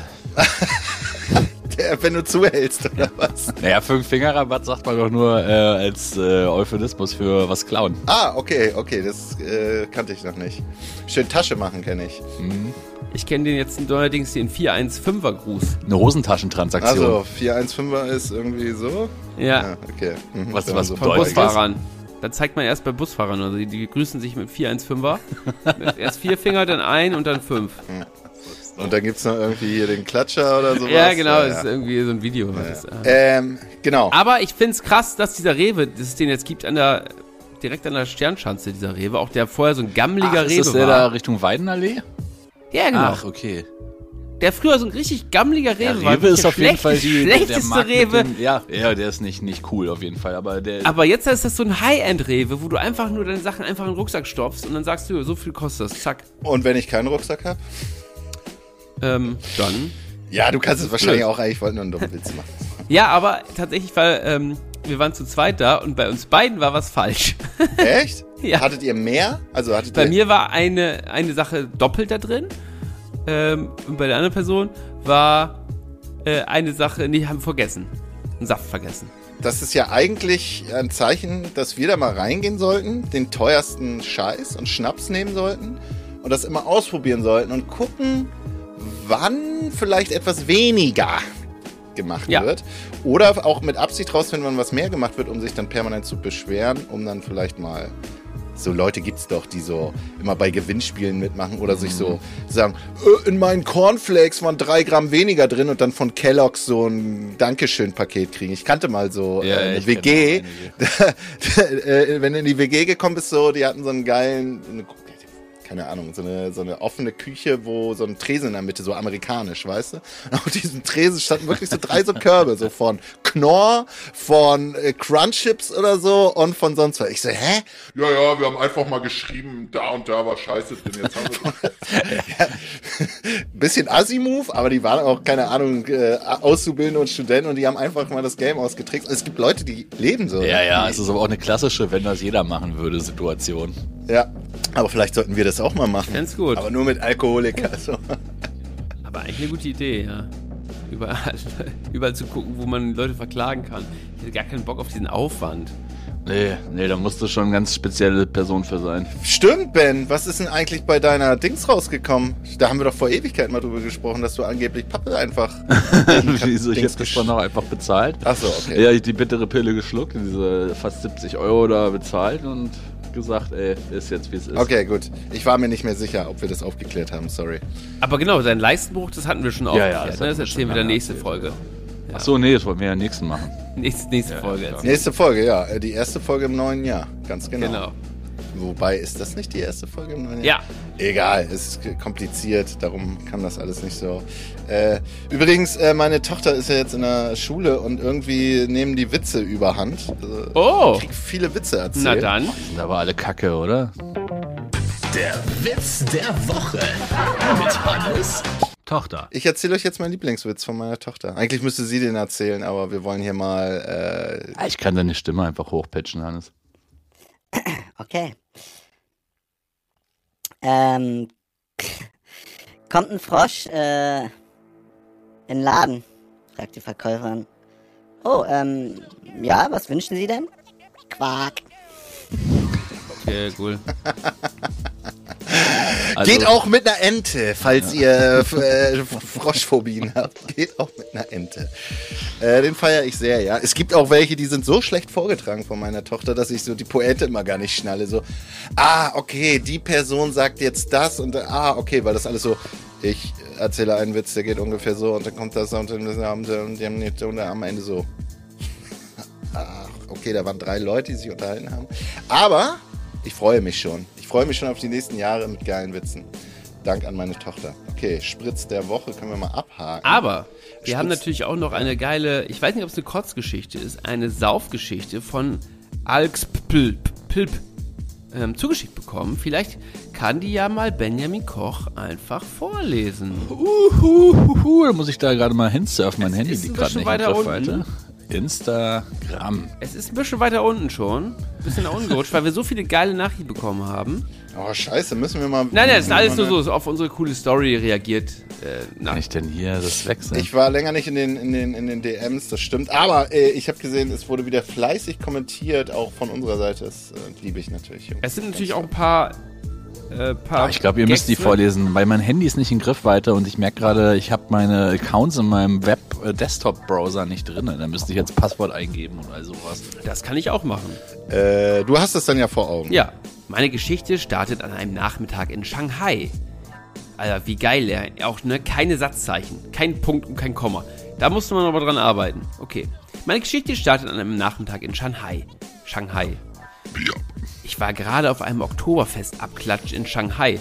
Speaker 1: Wenn du zuhältst, oder was?
Speaker 3: Naja, 5-Finger-Rabatt sagt man doch nur als Euphemismus für was klauen.
Speaker 1: Okay, das kannte ich noch nicht. Schön Tasche machen kenne ich.
Speaker 2: Ich kenne den jetzt neuerdings den 415er Gruß.
Speaker 3: Eine Hosentaschentransaktion.
Speaker 1: Also 415er ist irgendwie so?
Speaker 2: Ja.
Speaker 1: Okay.
Speaker 3: Was
Speaker 2: Von
Speaker 3: bedeutet
Speaker 2: Busfahrern. Da zeigt man erst bei Busfahrern, also die grüßen sich mit 415er. Erst 4 Finger, dann 1 und dann 5.
Speaker 1: Und dann gibt's noch irgendwie hier den Klatscher oder sowas.
Speaker 2: Ja, genau, das ist irgendwie so ein Video.
Speaker 1: Genau.
Speaker 2: Aber ich find's krass, dass dieser Rewe, dass es den jetzt gibt direkt an der Sternschanze, dieser Rewe, auch der vorher so ein gammeliger Rewe
Speaker 3: ist das der
Speaker 2: war.
Speaker 3: da Richtung Weidenallee?
Speaker 2: Ja, genau.
Speaker 3: Ach, okay.
Speaker 2: Der früher so ein richtig gammeliger Rewe war.
Speaker 3: Rewe ist auf jeden Fall der
Speaker 2: schlechteste
Speaker 3: Markt
Speaker 2: Rewe.
Speaker 3: ja, der ist nicht cool auf jeden Fall, aber
Speaker 2: jetzt ist das so ein High-End-Rewe, wo du einfach nur deine Sachen einfach in den Rucksack stopfst und dann sagst du, so viel kostet das, zack.
Speaker 1: Und wenn ich keinen Rucksack habe?
Speaker 2: Dann.
Speaker 1: Ja, du kannst es wahrscheinlich auch, ich wollte nur einen dummen Witz machen.
Speaker 2: Ja, aber tatsächlich, weil wir waren zu zweit da und bei uns beiden war was falsch.
Speaker 1: Echt?
Speaker 2: Ja.
Speaker 1: Hattet ihr mehr? Also
Speaker 2: bei mir war eine Sache doppelt da drin. Und bei der anderen Person war eine Sache, haben vergessen. Einen Saft vergessen.
Speaker 1: Das ist ja eigentlich ein Zeichen, dass wir da mal reingehen sollten, den teuersten Scheiß und Schnaps nehmen sollten und das immer ausprobieren sollten und gucken, wann vielleicht etwas weniger gemacht wird. Oder auch mit Absicht rausfinden, wann was mehr gemacht wird, um sich dann permanent zu beschweren, um dann vielleicht mal so Leute gibt's doch, die so immer bei Gewinnspielen mitmachen oder sich so sagen, in meinen Cornflakes waren 3 Gramm weniger drin und dann von Kellogg's so ein Dankeschön-Paket kriegen. Ich kannte mal so eine WG. Wenn du in die WG gekommen bist, so, die hatten so einen geilen, keine Ahnung, so eine offene Küche, wo so ein Tresen in der Mitte, so amerikanisch, weißt du? Und auf diesem Tresen standen wirklich so 3 so Körbe, so von Knorr, von Crunchips oder so und von sonst was. Ich so, hä?
Speaker 8: Ja, wir haben einfach mal geschrieben, da und da war Scheiße drin, jetzt haben wir
Speaker 1: Bisschen Assi-Move, aber die waren auch, keine Ahnung, Auszubildende und Studenten und die haben einfach mal das Game ausgetrickst. Es gibt Leute, die leben so.
Speaker 3: Ja, es ist aber auch eine klassische, wenn das jeder machen würde, Situation.
Speaker 1: Ja, aber vielleicht sollten wir das auch mal machen.
Speaker 2: Ganz gut.
Speaker 1: Aber nur mit Alkoholiker. So.
Speaker 2: Aber eigentlich eine gute Idee, ja. Überall zu gucken, wo man Leute verklagen kann. Ich hätte gar keinen Bock auf diesen Aufwand.
Speaker 3: Nee, da musst du schon eine ganz spezielle Person für sein.
Speaker 1: Stimmt, Ben. Was ist denn eigentlich bei deiner Dings rausgekommen? Da haben wir doch vor Ewigkeit mal drüber gesprochen, dass du angeblich Pappe einfach...
Speaker 3: Wieso? Ich hab das dann auch einfach bezahlt.
Speaker 1: Ach so, okay.
Speaker 3: Ja, ich die bittere Pille geschluckt, diese fast 70 € da bezahlt und gesagt, ist jetzt wie es ist.
Speaker 1: Okay, gut. Ich war mir nicht mehr sicher, ob wir das aufgeklärt haben, sorry.
Speaker 2: Aber genau, dein Leistenbruch, das hatten wir schon aufgeklärt.
Speaker 3: das
Speaker 2: Das erzählen wir in der nächsten Folge. Ja.
Speaker 3: Achso, nee, das wollten wir ja nächsten machen.
Speaker 2: Nächste Folge erzählen.
Speaker 1: Nächste Folge, ja. Die erste Folge im neuen Jahr. Ganz genau.
Speaker 2: Genau.
Speaker 1: Wobei, ist das nicht die erste Folge im neuen
Speaker 2: Ja.
Speaker 1: Jahr? Egal, es ist kompliziert, darum kann das alles nicht so. Übrigens, meine Tochter ist ja jetzt in der Schule und irgendwie nehmen die Witze überhand. Also, ich krieg viele Witze erzählt.
Speaker 2: Na dann.
Speaker 3: Die sind aber alle kacke, oder?
Speaker 9: Der Witz der Woche mit Hannes Tochter.
Speaker 1: Ich erzähle euch jetzt meinen Lieblingswitz von meiner Tochter. Eigentlich müsste sie den erzählen, aber wir wollen hier mal...
Speaker 3: Ich kann deine Stimme einfach hochpitchen, Hannes.
Speaker 10: Okay. Kommt ein Frosch in den Laden, fragt die Verkäuferin. Oh, ja, was wünschen Sie denn? Quark.
Speaker 2: Okay, cool.
Speaker 3: Also,
Speaker 1: geht auch mit einer Ente, falls ihr Froschphobien habt. Geht auch mit einer Ente. Den feiere ich sehr, ja. Es gibt auch welche, die sind so schlecht vorgetragen von meiner Tochter, dass ich so die Pointe immer gar nicht schnalle. So, okay, die Person sagt jetzt das und okay, weil das alles so, ich erzähle einen Witz, der geht ungefähr so und dann kommt das und am Ende so. Okay, da waren 3 Leute, die sich unterhalten haben. Aber ich freue mich schon. Ich freue mich schon auf die nächsten Jahre mit geilen Witzen. Dank an meine Tochter. Okay, Spritz der Woche können wir mal abhaken.
Speaker 2: Aber wir haben natürlich auch noch eine geile, ich weiß nicht, ob es eine Kotzgeschichte ist, eine Saufgeschichte von Alex Pilp zugeschickt bekommen. Vielleicht kann die ja mal Benjamin Koch einfach vorlesen.
Speaker 3: Da muss ich da gerade mal hinsurfen. Mein Handy liegt gerade nicht in Griffweite. Instagram.
Speaker 2: Es ist ein bisschen weiter unten schon. Ein bisschen nach unten gerutscht, weil wir so viele geile Nachrichten bekommen haben.
Speaker 1: Oh, scheiße, müssen wir mal...
Speaker 2: Nein, das ist alles nur so auf unsere coole Story reagiert.
Speaker 3: Kann ich denn hier das wechseln?
Speaker 1: Ich war länger nicht in den DMs, das stimmt. Aber ich habe gesehen, es wurde wieder fleißig kommentiert, auch von unserer Seite. Das liebe ich natürlich.
Speaker 2: Es sind natürlich auch ein paar
Speaker 3: ich glaube, ihr müsst die vorlesen, weil mein Handy ist nicht in Griffweite und ich merke gerade, ich habe meine Accounts in meinem Web-Desktop-Browser nicht drin. Da müsste ich jetzt Passwort eingeben und all sowas.
Speaker 2: Das kann ich auch machen.
Speaker 1: Du hast es dann ja vor Augen.
Speaker 2: Ja, meine Geschichte startet an einem Nachmittag in Shanghai. Alter, wie geil, auch keine Satzzeichen, kein Punkt und kein Komma. Da musste man aber dran arbeiten. Okay. Meine Geschichte startet an einem Nachmittag in Shanghai.
Speaker 8: Ja.
Speaker 2: Ich war gerade auf einem Oktoberfest-Abklatsch in Shanghai.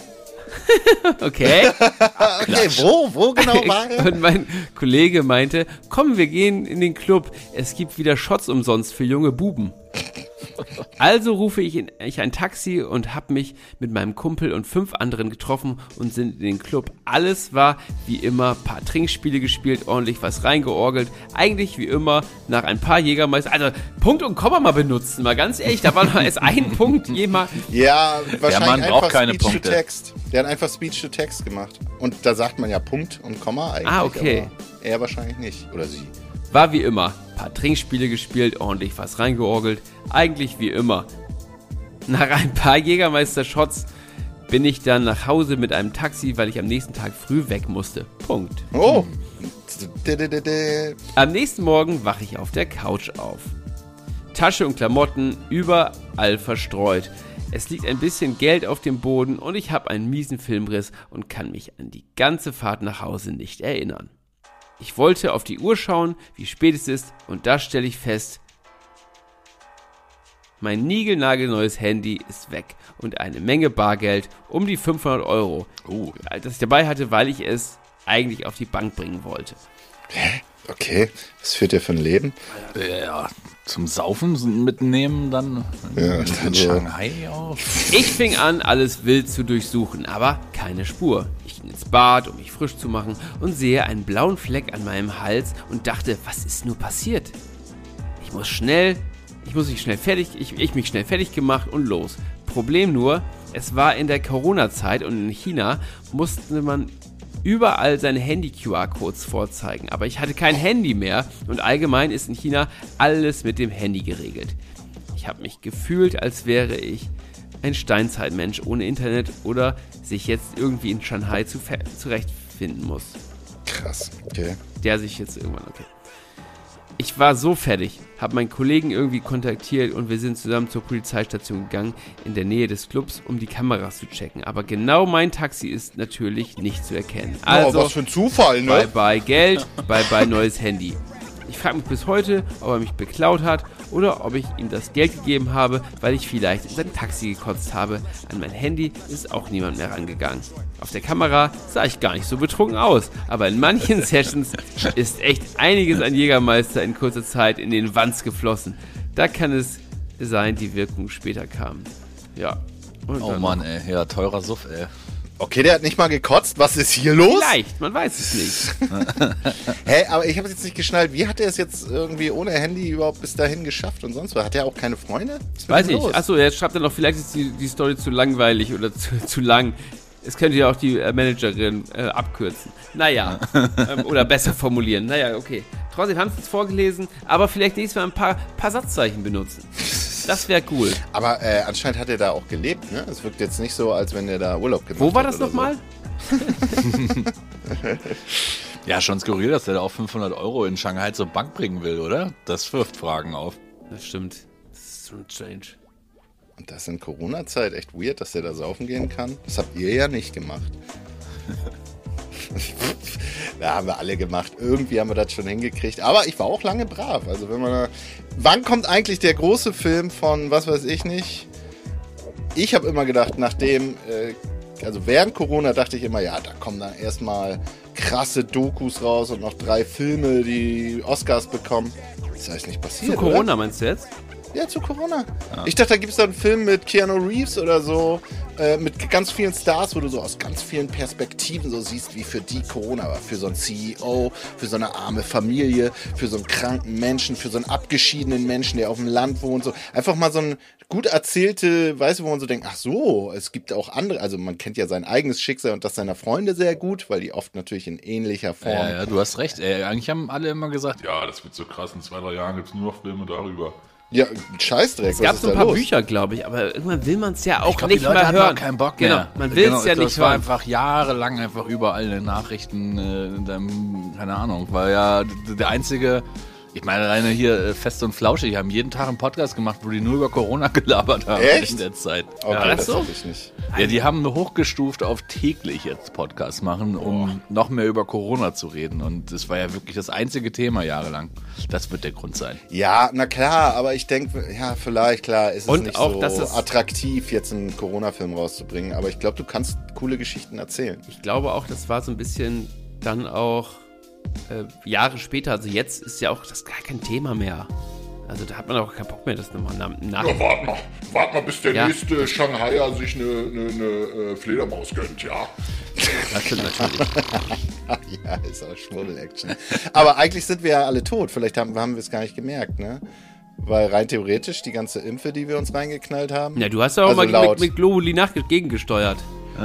Speaker 2: Okay.
Speaker 1: Okay, wo genau war er?
Speaker 2: Und mein Kollege meinte, komm, wir gehen in den Club. Es gibt wieder Shots umsonst für junge Buben. Also rufe ich ein Taxi und habe mich mit meinem Kumpel und 5 anderen getroffen und sind in den Club. Alles war wie immer, paar Trinkspiele gespielt, ordentlich was reingeorgelt. Eigentlich wie immer, nach ein paar Jägermeister. Also Punkt und Komma mal benutzen, mal ganz ehrlich, da war noch erst ein Punkt jemand.
Speaker 1: Ja, wahrscheinlich
Speaker 3: der Mann braucht keine
Speaker 1: Speech
Speaker 3: Punkte.
Speaker 1: to Text. Der hat einfach Speech to Text gemacht. Und da sagt man ja Punkt und Komma eigentlich.
Speaker 2: Okay.
Speaker 1: Aber er wahrscheinlich nicht. Oder sie.
Speaker 2: War wie immer, paar Trinkspiele gespielt, ordentlich was reingeorgelt. Eigentlich wie immer. Nach ein paar Jägermeister-Shots bin ich dann nach Hause mit einem Taxi, weil ich am nächsten Tag früh weg musste. Punkt.
Speaker 1: Oh.
Speaker 2: Am nächsten Morgen wache ich auf der Couch auf. Tasche und Klamotten überall verstreut. Es liegt ein bisschen Geld auf dem Boden und ich habe einen miesen Filmriss und kann mich an die ganze Fahrt nach Hause nicht erinnern. Ich wollte auf die Uhr schauen, wie spät es ist, und da stelle ich fest, mein niegelnagelneues Handy ist weg und eine Menge Bargeld, um die 500 €, das ich dabei hatte, weil ich es eigentlich auf die Bank bringen wollte.
Speaker 1: Hä? Okay, was führt ihr für ein Leben?
Speaker 3: Ja, zum Saufen mitnehmen dann in Shanghai auch.
Speaker 2: Ich fing an, alles wild zu durchsuchen, aber keine Spur. Ich ging ins Bad, um mich frisch zu machen, und sehe einen blauen Fleck an meinem Hals und dachte, was ist nur passiert? Ich mich schnell fertig gemacht und los. Problem nur, es war in der Corona-Zeit und in China musste man überall seine Handy-QR-Codes vorzeigen. Aber ich hatte kein Handy mehr und allgemein ist in China alles mit dem Handy geregelt. Ich habe mich gefühlt, als wäre ich ein Steinzeitmensch ohne Internet oder sich jetzt irgendwie in Shanghai zurechtfinden muss.
Speaker 1: Krass, okay.
Speaker 2: Ich war so fertig, habe meinen Kollegen irgendwie kontaktiert und wir sind zusammen zur Polizeistation gegangen in der Nähe des Clubs, um die Kameras zu checken. Aber genau mein Taxi ist natürlich nicht zu erkennen. Also,
Speaker 1: was für ein Zufall, ne?
Speaker 2: Bye bye Geld, bye bye neues Handy. Ich frage mich bis heute, ob er mich beklaut hat oder ob ich ihm das Geld gegeben habe, weil ich vielleicht in sein Taxi gekotzt habe. An mein Handy ist auch niemand mehr rangegangen. Auf der Kamera sah ich gar nicht so betrunken aus, aber in manchen Sessions ist echt einiges an Jägermeister in kurzer Zeit in den Wanz geflossen. Da kann es sein, die Wirkung später kam. Ja. Und
Speaker 3: oh Mann, ey. Ja, teurer Suff, ey.
Speaker 1: Okay, der hat nicht mal gekotzt. Was ist hier los?
Speaker 2: Vielleicht, man weiß es nicht.
Speaker 1: Hä, aber ich habe jetzt nicht geschnallt. Wie hat er es jetzt irgendwie ohne Handy überhaupt bis dahin geschafft und sonst was? Hat er auch keine Freunde?
Speaker 2: Weiß ich. Achso, jetzt schreibt er noch, vielleicht ist die Story zu langweilig oder zu lang. Es könnte ja auch die Managerin abkürzen. Naja, oder besser formulieren. Naja, okay. Trotzdem haben sie es vorgelesen, aber vielleicht nächstes Mal ein paar Satzzeichen benutzen. Das wäre cool.
Speaker 1: Aber anscheinend hat er da auch gelebt, ne? Es wirkt jetzt nicht so, als wenn er da Urlaub gemacht hat.
Speaker 2: Wo war das nochmal?
Speaker 1: So.
Speaker 3: Ja, schon skurril, dass der da auch 500 € in Shanghai zur Bank bringen will, oder? Das wirft Fragen auf.
Speaker 2: Das stimmt. Das ist schon strange.
Speaker 1: Und das in Corona-Zeit echt weird, dass der da saufen gehen kann. Das habt ihr ja nicht gemacht. Da haben wir alle gemacht. Irgendwie haben wir das schon hingekriegt. Aber ich war auch lange brav. Also wann kommt eigentlich der große Film von, was weiß ich nicht? Ich habe immer gedacht, während Corona dachte ich immer, ja, da kommen dann erstmal krasse Dokus raus und noch 3 Filme, die Oscars bekommen. Das ist alles nicht passiert,
Speaker 2: Zu Corona
Speaker 1: oder?
Speaker 2: meinst du jetzt?
Speaker 1: Ja, zu Corona. Ja. Ich dachte, da gibt es da einen Film mit Keanu Reeves oder so, mit ganz vielen Stars, wo du so aus ganz vielen Perspektiven so siehst, wie für die Corona war. Für so einen CEO, für so eine arme Familie, für so einen kranken Menschen, für so einen abgeschiedenen Menschen, der auf dem Land wohnt. So. Einfach mal so ein gut erzählte, weißt du, wo man so denkt, ach so, es gibt auch andere, also man kennt ja sein eigenes Schicksal und das seiner Freunde sehr gut, weil die oft natürlich in ähnlicher Form.
Speaker 3: Ja, du hast recht. Eigentlich haben alle immer gesagt,
Speaker 8: ja, das wird so krass, in 2-3 Jahren gibt es nur noch Filme darüber.
Speaker 1: Ja, Scheißdreck.
Speaker 2: Es gab so ein paar Bücher, glaube ich, aber irgendwann will man es ja auch nicht mehr hören.
Speaker 3: Auch keinen Bock
Speaker 2: mehr. Man will es ja nicht hören.
Speaker 3: Das war einfach jahrelang einfach überall in den Nachrichten, keine Ahnung, war ja der einzige, ich meine, alleine hier Fest und Flauschig haben jeden Tag einen Podcast gemacht, wo die nur über Corona gelabert haben.
Speaker 1: Echt?
Speaker 3: In der Zeit.
Speaker 1: Okay,
Speaker 3: ja,
Speaker 1: das weiß ich nicht.
Speaker 3: Ja, die haben hochgestuft auf täglich jetzt Podcasts machen, um noch mehr über Corona zu reden. Und das war ja wirklich das einzige Thema jahrelang. Das wird der Grund sein.
Speaker 1: Ja, na klar, aber ich denke, ja, vielleicht, klar, ist es
Speaker 2: und
Speaker 1: nicht
Speaker 2: auch,
Speaker 1: so attraktiv, jetzt einen Corona-Film rauszubringen. Aber ich glaube, du kannst coole Geschichten erzählen.
Speaker 2: Ich glaube auch, das war so ein bisschen dann auch Jahre später. Also jetzt ist ja auch das gar kein Thema mehr. Also da hat man auch keinen Bock mehr, das nochmal nach.
Speaker 8: Ja, wart mal, bis der nächste Shanghaier sich eine Fledermaus gönnt, ja.
Speaker 2: Das stimmt natürlich.
Speaker 1: Ja, ist auch Schwurbel-Action. Aber eigentlich sind wir ja alle tot. Vielleicht haben wir es gar nicht gemerkt, ne? Weil rein theoretisch die ganze Impfe, die wir uns reingeknallt haben.
Speaker 2: Ja, du hast ja auch also mal mit Globuli gegengesteuert.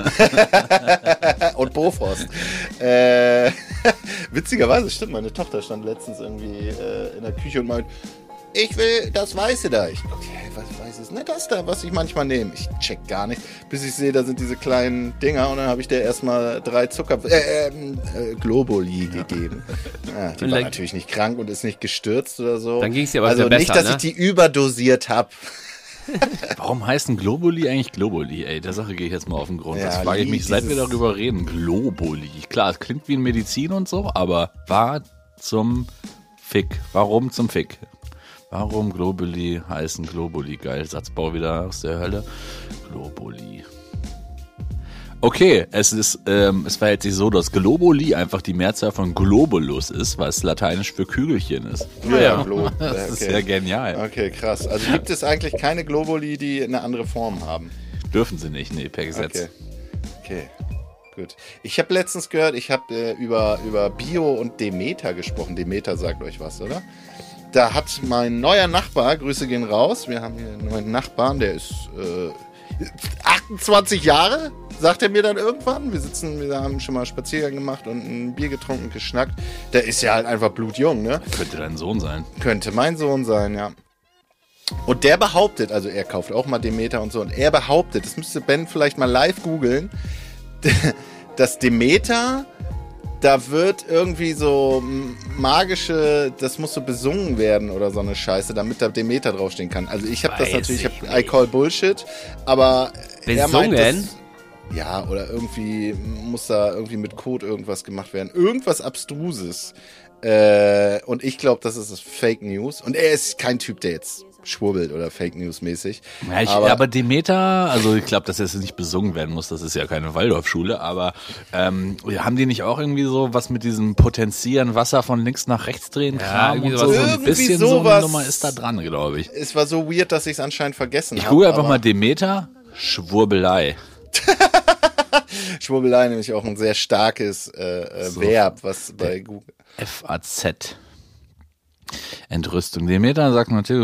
Speaker 1: Und Bofrost. Witzigerweise, stimmt, meine Tochter stand letztens irgendwie in der Küche und meint, ich will das Weiße da. Ich, okay, was Weißes? Na, das da, was ich manchmal nehme. Ich check gar nicht, bis ich sehe, da sind diese kleinen Dinger und dann habe ich der erstmal 3 Globuli gegeben. Ja, die war natürlich nicht krank und ist nicht gestürzt oder so.
Speaker 2: Dann ging es ja aber
Speaker 1: also
Speaker 2: besser,
Speaker 1: nicht, dass
Speaker 2: ne?
Speaker 1: ich die überdosiert habe.
Speaker 3: Warum heißen Globuli eigentlich Globuli? Ey, der Sache gehe ich jetzt mal auf den Grund.
Speaker 1: Ja,
Speaker 3: das frage ich mich, seit wir darüber reden. Globuli. Klar, es klingt wie in Medizin und so, aber zum Fick. Warum zum Fick? Warum Globuli heißen Globuli? Geil, Satzbau wieder aus der Hölle. Globuli. Okay, es verhält sich so, dass Globuli einfach die Mehrzahl von Globulus ist, was lateinisch für Kügelchen ist.
Speaker 1: Ja,
Speaker 3: das ist ja genial.
Speaker 1: Okay, krass. Also gibt es eigentlich keine Globuli, die eine andere Form haben?
Speaker 3: Dürfen sie nicht, nee, per Gesetz.
Speaker 1: Okay. Gut. Ich habe letztens gehört, ich habe über Bio und Demeter gesprochen. Demeter sagt euch was, oder? Da hat mein neuer Nachbar, Grüße gehen raus, wir haben hier einen neuen Nachbarn, der ist 28 Jahre, sagt er mir dann irgendwann. Wir haben schon mal Spaziergang gemacht und ein Bier getrunken, geschnackt. Der ist ja halt einfach blutjung, ne?
Speaker 3: Könnte dein Sohn sein.
Speaker 1: Könnte mein Sohn sein, ja. Und der behauptet, also er kauft auch mal Demeter und so, und er behauptet, das müsste Ben vielleicht mal live googeln, dass Demeter, da wird irgendwie so magische, das muss so besungen werden oder so eine Scheiße, damit da Demeter draufstehen kann. Also ich habe das natürlich, I call Bullshit, aber er meint das, ja, oder irgendwie muss da irgendwie mit Code irgendwas gemacht werden. Irgendwas Abstruses. Und ich glaube, das ist Fake News. Und er ist kein Typ, der jetzt schwurbelt oder Fake News mäßig.
Speaker 3: Ja, aber Demeter, also ich glaube, dass jetzt nicht besungen werden muss, das ist ja keine Waldorfschule, aber haben die nicht auch irgendwie so was mit diesem Potenzieren, Wasser von links nach rechts drehen?
Speaker 2: Ja,
Speaker 3: irgendwie sowas, so ein bisschen so eine Nummer ist da dran, glaube ich.
Speaker 1: Es war so weird, dass ich es anscheinend vergessen habe.
Speaker 3: Ich google einfach mal Demeter, Schwurbelei.
Speaker 1: Schwurbelei nämlich auch ein sehr starkes Verb, was bei Google...
Speaker 3: FAZ. Entrüstung. Demeter sagt natürlich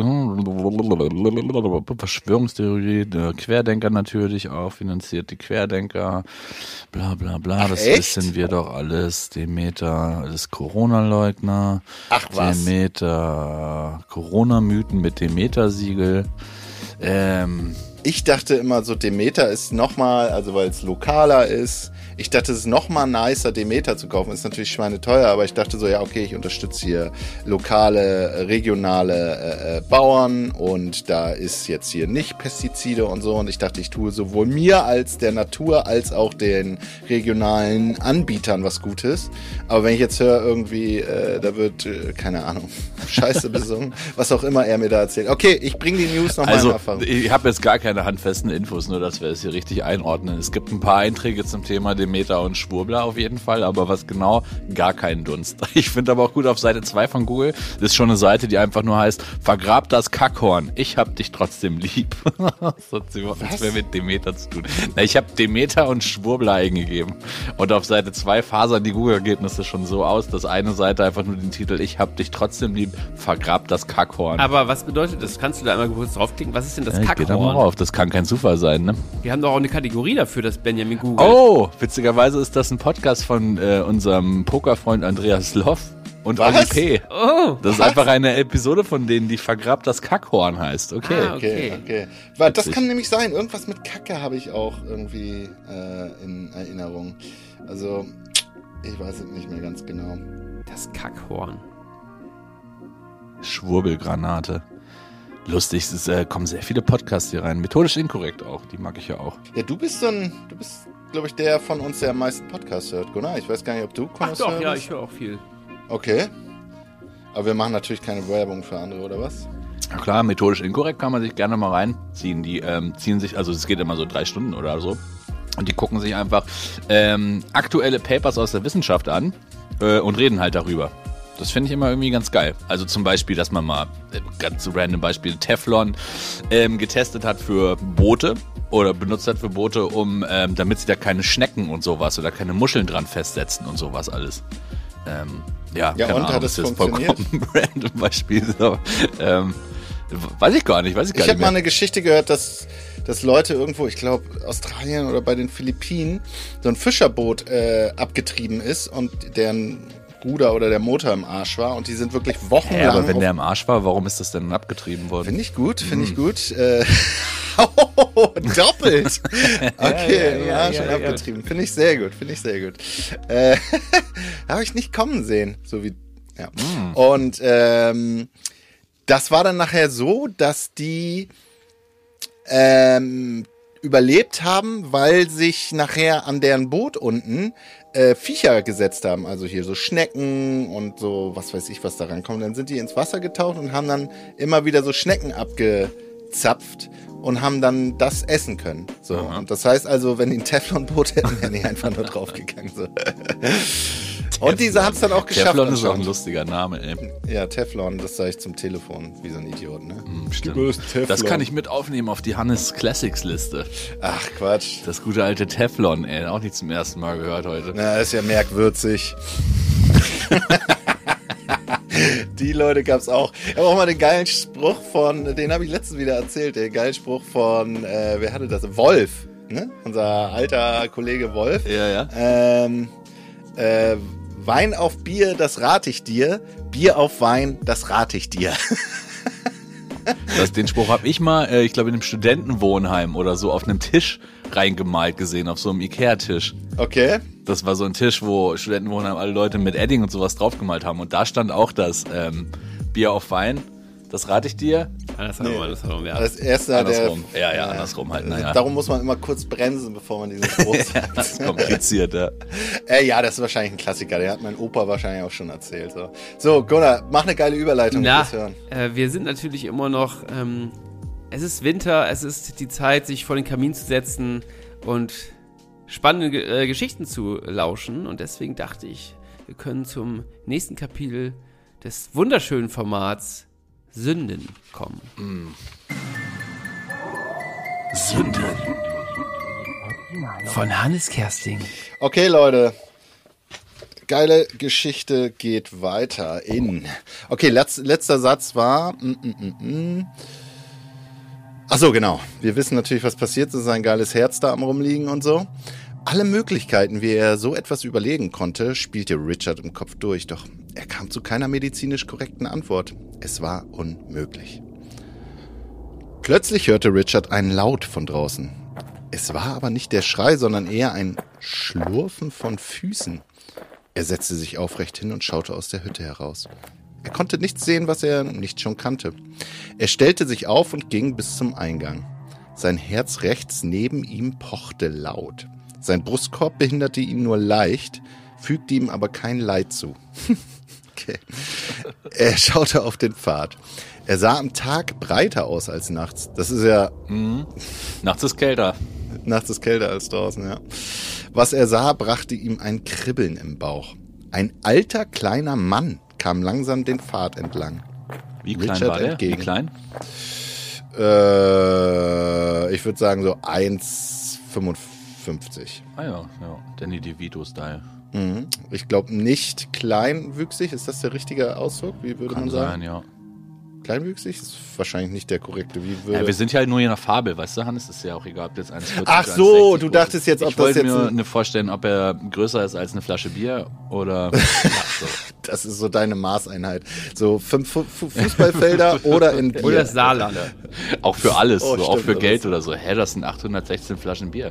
Speaker 3: Verschwörungstheorie, Querdenker natürlich auch, finanziert die Querdenker, bla bla bla,
Speaker 1: ach,
Speaker 3: das
Speaker 1: echt?
Speaker 3: wissen wir doch alles. Demeter ist Corona-Leugner.
Speaker 1: Ach was?
Speaker 3: Demeter, Corona-Mythen mit Demeter-Siegel.
Speaker 1: Ich dachte immer so, Demeter ist nochmal, also weil es lokaler ist, ich dachte, es ist nochmal nicer, Demeter zu kaufen. Ist natürlich schweineteuer, aber ich dachte so, ja, okay, ich unterstütze hier lokale, regionale Bauern und da ist jetzt hier nicht Pestizide und so. Und ich dachte, ich tue sowohl mir als der Natur als auch den regionalen Anbietern was Gutes. Aber wenn ich jetzt höre, irgendwie, da wird, keine Ahnung, Scheiße besungen, was auch immer er mir da erzählt. Okay, ich bringe die News nochmal in Erfahrung.
Speaker 3: Ich habe jetzt gar keine handfesten Infos, nur dass wir es hier richtig einordnen. Es gibt ein paar Einträge zum Thema Demeter und Schwurbler auf jeden Fall, aber was genau, gar keinen Dunst. Ich finde aber auch gut, auf Seite 2 von Google, das ist schon eine Seite, die einfach nur heißt, vergrab das Kackhorn, ich hab dich trotzdem lieb. Das hat überhaupt nichts mehr mit Demeter zu tun. Na, ich habe Demeter und Schwurbler eingegeben und auf Seite 2 fasern die Google-Ergebnisse schon so aus, dass eine Seite einfach nur den Titel, ich hab dich trotzdem lieb, vergrab das Kackhorn.
Speaker 2: Aber was bedeutet das? Kannst du da einmal kurz draufklicken? Was ist denn das Kackhorn?
Speaker 3: Geht da mal rauf, das kann kein Zufall sein, ne?
Speaker 2: Wir haben doch auch eine Kategorie dafür, dass Benjamin googelt.
Speaker 3: Oh, witzigerweise ist das ein Podcast von unserem Pokerfreund Andreas Loff und Oli P.
Speaker 2: Oh,
Speaker 3: das ist einfach eine Episode von denen, die vergrabt das Kackhorn heißt. Okay.
Speaker 2: Ah,
Speaker 1: Okay. Weil das kann nämlich sein. Irgendwas mit Kacke habe ich auch irgendwie in Erinnerung. Also, ich weiß es nicht mehr ganz genau.
Speaker 2: Das Kackhorn.
Speaker 3: Schwurbelgranate. Lustig, es kommen sehr viele Podcasts hier rein. Methodisch inkorrekt auch, die mag ich ja auch.
Speaker 1: Ja, du bist, glaube ich, der von uns, der am meisten Podcasts hört, Gunnar. Ich weiß gar nicht, ob du
Speaker 2: Ach doch, ja,
Speaker 1: bist.
Speaker 2: ich höre auch viel.
Speaker 1: Okay. Aber wir machen natürlich keine Werbung für andere, oder was?
Speaker 3: Ja klar, methodisch inkorrekt kann man sich gerne mal reinziehen. Die ziehen sich, also es geht immer so 3 Stunden oder so. Und die gucken sich einfach aktuelle Papers aus der Wissenschaft an und reden halt darüber. Das finde ich immer irgendwie ganz geil. Also zum Beispiel, dass man mal, ganz random Beispiel, Teflon getestet hat für Boote oder benutzt hat für Boote, damit sie da keine Schnecken und sowas oder keine Muscheln dran festsetzen und sowas alles. Ja,
Speaker 1: und
Speaker 3: Ahnung,
Speaker 1: hat es
Speaker 3: das ist
Speaker 1: funktioniert?
Speaker 3: vollkommen random Beispiel. So. Weiß ich gar nicht.
Speaker 1: Ich habe mal eine Geschichte gehört, dass Leute irgendwo, ich glaube Australien oder bei den Philippinen, so ein Fischerboot abgetrieben ist und deren Ruder oder der Motor im Arsch war und die sind wirklich wochenlang...
Speaker 3: Ja, aber wenn der im Arsch war, warum ist das denn abgetrieben worden?
Speaker 1: Finde ich gut. Doppelt! Okay, ja, schon abgetrieben. Finde ich sehr gut. Habe ich nicht kommen sehen, so wie... Ja. Und das war dann nachher so, dass die überlebt haben, weil sich nachher an deren Boot unten Viecher gesetzt haben. Also hier so Schnecken und so, was weiß ich, was da rankommt. Dann sind die ins Wasser getaucht und haben dann immer wieder so Schnecken abgezapft und haben dann das essen können. So. Und das heißt also, wenn die ein Teflon-Boot hätten, wären die einfach nur draufgegangen. So. Und diese haben es dann auch geschafft.
Speaker 3: Teflon ist auch ein lustiger Name, ey.
Speaker 1: Ja, Teflon, das sage ich zum Telefon, wie so ein Idiot, ne?
Speaker 3: Stimmt. Das kann ich mit aufnehmen auf die Hannes Classics Liste.
Speaker 1: Ach, Quatsch.
Speaker 3: Das gute alte Teflon, ey. Auch nicht zum ersten Mal gehört heute.
Speaker 1: Na, ist ja merkwürzig. Die Leute gab's auch. Ich habe auch mal den geilen Spruch den habe ich letztens wieder erzählt, den geilen Spruch von, wer hatte das? Wolf, ne? Unser alter Kollege Wolf.
Speaker 3: Ja.
Speaker 1: Wein auf Bier, das rate ich dir. Bier auf Wein, das rate ich dir.
Speaker 3: Den Spruch habe ich mal, ich glaube in einem Studentenwohnheim oder so auf einem Tisch reingemalt gesehen, auf so einem Ikea-Tisch.
Speaker 1: Okay.
Speaker 3: Das war so ein Tisch, wo Studentenwohnheim alle Leute mit Edding und sowas draufgemalt haben. Und da stand auch das Bier auf Wein, das rate ich dir.
Speaker 2: Andersrum, ja.
Speaker 1: Das erste
Speaker 3: andersrum. Andersrum halt, naja.
Speaker 1: Darum muss man immer kurz bremsen, bevor man diesen Spruch sagt.
Speaker 3: Das ist kompliziert, ja.
Speaker 1: Ja, das ist wahrscheinlich ein Klassiker. Der hat mein Opa wahrscheinlich auch schon erzählt. So Gunnar, mach eine geile Überleitung.
Speaker 2: Hören. Wir sind natürlich immer noch, es ist Winter, es ist die Zeit, sich vor den Kamin zu setzen und spannende Geschichten zu lauschen. Und deswegen dachte ich, wir können zum nächsten Kapitel des wunderschönen Formats Sünden kommen.
Speaker 9: Sünden. Von Hannes Kersting.
Speaker 1: Okay, Leute. Geile Geschichte geht weiter Okay, letzter Satz war... Ach so, genau. Wir wissen natürlich, was passiert ist. Ein geiles Herz da am Rumliegen und so. Alle Möglichkeiten, wie er so etwas überlegen konnte, spielte Richard im Kopf durch. Doch er kam zu keiner medizinisch korrekten Antwort. Es war unmöglich. Plötzlich hörte Richard einen Laut von draußen. Es war aber nicht der Schrei, sondern eher ein Schlurfen von Füßen. Er setzte sich aufrecht hin und schaute aus der Hütte heraus. Er konnte nichts sehen, was er nicht schon kannte. Er stellte sich auf und ging bis zum Eingang. Sein Herz rechts neben ihm pochte laut. Sein Brustkorb behinderte ihn nur leicht, fügte ihm aber kein Leid zu. Okay. Er schaute auf den Pfad. Er sah am Tag breiter aus als nachts. Das ist ja...
Speaker 3: Nachts ist kälter.
Speaker 1: Nachts ist kälter als draußen, ja. Was er sah, brachte ihm ein Kribbeln im Bauch. Ein alter, kleiner Mann kam langsam den Pfad entlang.
Speaker 3: Wie klein war der? Wie klein?
Speaker 1: Ich würde sagen so 1,55.
Speaker 3: Ah ja. Danny DeVito-Style.
Speaker 1: Ich glaube nicht kleinwüchsig. Ist das der richtige Ausdruck? Wie würde man sagen?
Speaker 3: Kann sein, ja.
Speaker 1: Kleinwüchsig ist wahrscheinlich nicht der korrekte.
Speaker 3: Wir sind ja halt nur je nach Farbe, weißt du, Hannes? Ist ja auch egal, ob jetzt 1,40
Speaker 1: Ach so, du dachtest jetzt, ob das jetzt...
Speaker 3: Ich wollte mir vorstellen, ob er größer ist als eine Flasche Bier oder... Ja, so.
Speaker 1: Das ist so deine Maßeinheit. So 5 Fußballfelder oder in Bier.
Speaker 2: Oder Saarland.
Speaker 3: Auch für alles,
Speaker 1: Oh,
Speaker 3: so, auch
Speaker 1: stimmt,
Speaker 3: für Geld oder so. Das sind 816 Flaschen Bier.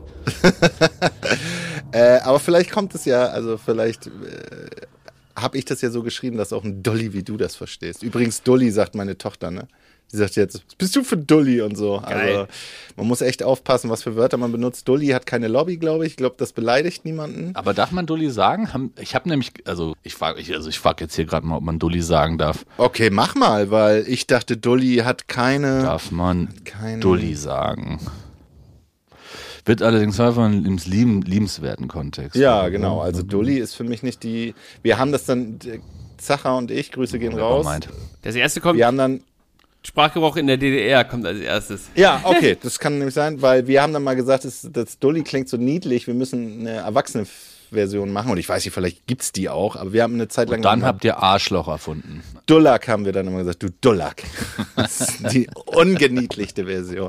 Speaker 1: Aber vielleicht kommt es ja, also vielleicht... habe ich das ja so geschrieben, dass auch ein Dolly wie du das verstehst. Übrigens, Dolly sagt meine Tochter, ne? Sie sagt jetzt, was bist du für Dolly und so.
Speaker 2: Geil.
Speaker 1: Also man muss echt aufpassen, was für Wörter man benutzt. Dolly hat keine Lobby, glaube ich. Ich glaube, das beleidigt niemanden.
Speaker 3: Aber darf man Dolly sagen? Ich habe nämlich, ich frage jetzt hier gerade mal, ob man Dolly sagen darf.
Speaker 1: Okay, mach mal, weil ich dachte, Dolly hat keine...
Speaker 3: Darf man Dolly sagen? Wird allerdings einfach im liebenswerten Kontext.
Speaker 1: Ja, genau. Also Dolly ist für mich nicht die... Wir haben das dann, Zacher und ich, Grüße gehen raus.
Speaker 2: Das erste kommt...
Speaker 1: Wir haben dann...
Speaker 2: Sprachgebrauch in der DDR kommt als erstes.
Speaker 1: Ja, okay, das kann nämlich sein, weil wir haben dann mal gesagt, das Dolly klingt so niedlich, wir müssen eine Erwachsene-Version machen. Und ich weiß nicht, vielleicht gibt's die auch, aber wir haben eine Zeit lang...
Speaker 3: Und dann habt ihr Arschloch erfunden.
Speaker 1: Dullack haben wir dann immer gesagt, du Dullack. Das ist die ungeniedlichte Version.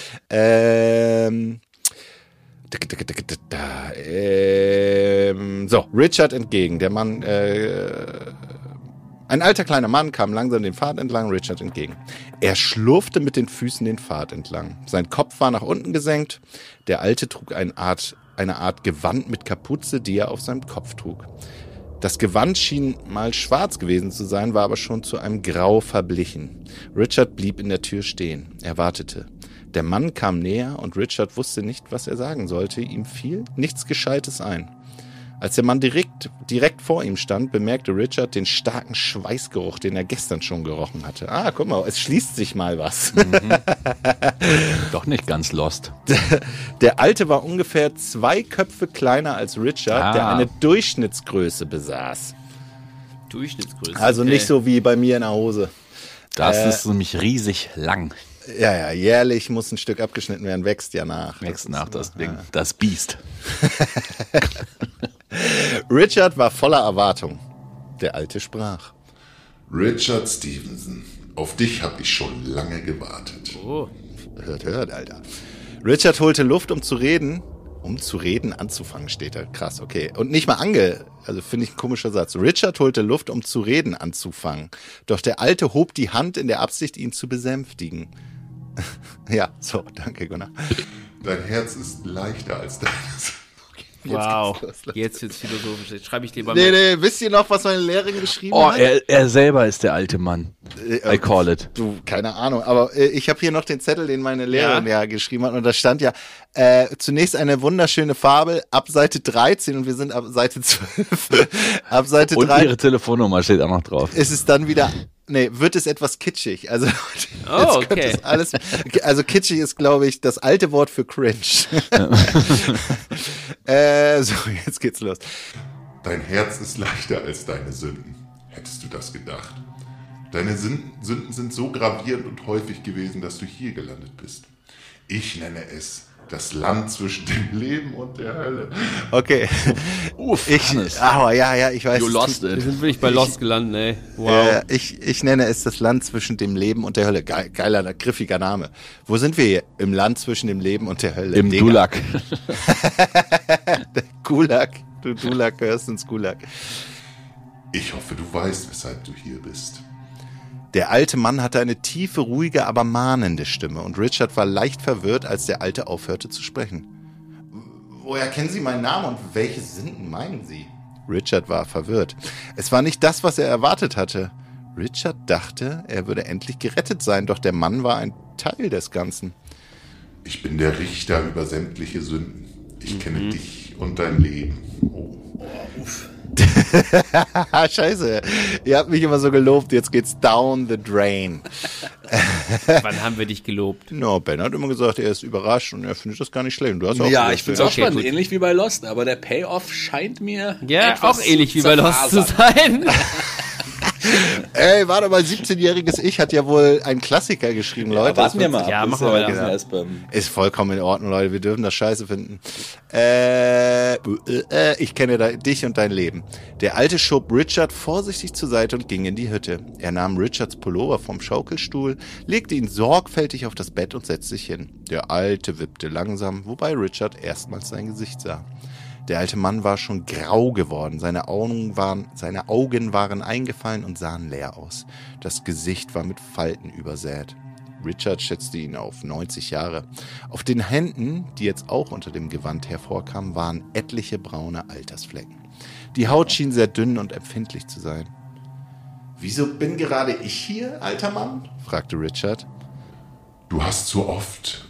Speaker 1: So, Richard entgegen. Der Mann, ein alter kleiner Mann kam langsam den Pfad entlang, Richard entgegen. Er schlurfte mit den Füßen den Pfad entlang. Sein Kopf war nach unten gesenkt. Der Alte trug eine Art Gewand mit Kapuze, die er auf seinem Kopf trug. Das Gewand schien mal schwarz gewesen zu sein, war aber schon zu einem Grau verblichen. Richard blieb in der Tür stehen. Er wartete. Der Mann kam näher und Richard wusste nicht, was er sagen sollte. Ihm fiel nichts Gescheites ein. Als der Mann direkt vor ihm stand, bemerkte Richard den starken Schweißgeruch, den er gestern schon gerochen hatte. Ah, guck mal, es schließt sich mal was.
Speaker 3: Doch nicht ganz lost.
Speaker 1: Der Alte war ungefähr 2 Köpfe kleiner als Richard, der eine Durchschnittsgröße besaß.
Speaker 2: Durchschnittsgröße?
Speaker 1: Also nicht so wie bei mir in der Hose.
Speaker 3: Das ist nämlich riesig lang.
Speaker 1: Ja, jährlich muss ein Stück abgeschnitten werden, wächst ja nach.
Speaker 3: Wächst nach das Ding. Das Biest.
Speaker 1: Richard war voller Erwartung. Der Alte sprach.
Speaker 8: Richard Stevenson, auf dich habe ich schon lange gewartet.
Speaker 2: Oh.
Speaker 1: Hört, Alter. Richard holte Luft, um zu reden. Um zu reden anzufangen, steht da. Krass, okay. Und nicht mal also finde ich ein komischer Satz. Richard holte Luft, um zu reden anzufangen. Doch der Alte hob die Hand in der Absicht, ihn zu besänftigen. Ja, so, danke, Gunnar.
Speaker 8: Dein Herz ist leichter als deines.
Speaker 2: Wow, jetzt wird's philosophisch. Jetzt schreibe ich dir mal
Speaker 1: Nee, wisst ihr noch, was meine Lehrerin geschrieben hat?
Speaker 3: Er selber ist der alte Mann. I call it.
Speaker 1: Du, keine Ahnung, aber ich habe hier noch den Zettel, den meine Lehrerin geschrieben hat und da stand ja, zunächst eine wunderschöne Fabel, ab Seite 13 und wir sind ab Seite 12. Ab Seite 13.
Speaker 3: Und ihre Telefonnummer steht auch noch drauf.
Speaker 1: Ist es dann wieder... Nee, wird es etwas kitschig. Also,
Speaker 2: okay.
Speaker 1: Also kitschig ist, glaube ich, das alte Wort für cringe. So, jetzt geht's los.
Speaker 8: Dein Herz ist leichter als deine Sünden. Hättest du das gedacht? Deine Sünden sind so gravierend und häufig gewesen, dass du hier gelandet bist. Ich nenne es das Land zwischen dem Leben und der Hölle.
Speaker 1: Okay. Ich weiß.
Speaker 3: You lost it.
Speaker 2: Wir sind wirklich bei Lost gelandet, ey. Wow.
Speaker 1: Ich nenne es das Land zwischen dem Leben und der Hölle. Geiler, griffiger Name. Wo sind wir hier? Im Land zwischen dem Leben und der Hölle.
Speaker 3: Im Gulag.
Speaker 1: Gulag. Du Gulag gehörst ins Gulag.
Speaker 8: Ich hoffe, du weißt, weshalb du hier bist.
Speaker 1: Der alte Mann hatte eine tiefe, ruhige, aber mahnende Stimme und Richard war leicht verwirrt, als der Alte aufhörte zu sprechen. Woher kennen Sie meinen Namen und welche Sünden meinen Sie? Richard war verwirrt. Es war nicht das, was er erwartet hatte. Richard dachte, er würde endlich gerettet sein, doch der Mann war ein Teil des Ganzen.
Speaker 8: Ich bin der Richter über sämtliche Sünden. Ich kenne dich und dein Leben.
Speaker 1: Scheiße, ihr habt mich immer so gelobt, jetzt geht's down the drain.
Speaker 2: Wann haben wir dich gelobt?
Speaker 1: No, Ben hat immer gesagt, er ist überrascht und er findet das gar nicht schlimm. Du hast auch
Speaker 3: ich finde es auch spannend, ähnlich wie bei Lost, aber der Payoff scheint mir
Speaker 2: auch ähnlich wie bei Lost zu sein.
Speaker 1: Ey, warte mal, 17-jähriges Ich hat ja wohl einen Klassiker geschrieben, Leute.
Speaker 3: Warten wir mal ab.
Speaker 2: Ja, machen wir weiter.
Speaker 1: Ist vollkommen in Ordnung, Leute. Wir dürfen das scheiße finden. Ich kenne dich und dein Leben. Der Alte schob Richard vorsichtig zur Seite und ging in die Hütte. Er nahm Richards Pullover vom Schaukelstuhl, legte ihn sorgfältig auf das Bett und setzte sich hin. Der Alte wippte langsam, wobei Richard erstmals sein Gesicht sah. Der alte Mann war schon grau geworden, seine Augen waren eingefallen und sahen leer aus. Das Gesicht war mit Falten übersät. Richard schätzte ihn auf 90 Jahre. Auf den Händen, die jetzt auch unter dem Gewand hervorkamen, waren etliche braune Altersflecken. Die Haut schien sehr dünn und empfindlich zu sein. »Wieso bin gerade ich hier, alter Mann?« fragte Richard.
Speaker 8: Du hast so oft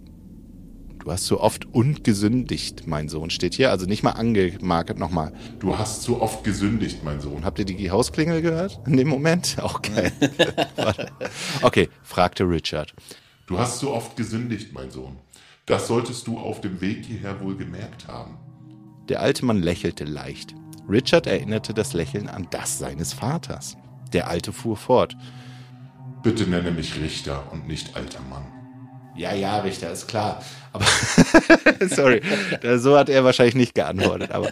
Speaker 1: und gesündigt, mein Sohn, steht hier. Also nicht mal angemarkert, nochmal.
Speaker 8: Du hast so oft gesündigt, mein Sohn.
Speaker 1: Habt ihr die Hausklingel gehört in dem Moment? Auch geil. Okay, fragte Richard.
Speaker 8: Du hast so oft gesündigt, mein Sohn. Das solltest du auf dem Weg hierher wohl gemerkt haben.
Speaker 1: Der alte Mann lächelte leicht. Richard erinnerte das Lächeln an das seines Vaters. Der Alte fuhr fort.
Speaker 8: Bitte nenne mich Richter und nicht alter Mann.
Speaker 1: Ja, Richter, ist klar. Aber sorry, so hat er wahrscheinlich nicht geantwortet. Aber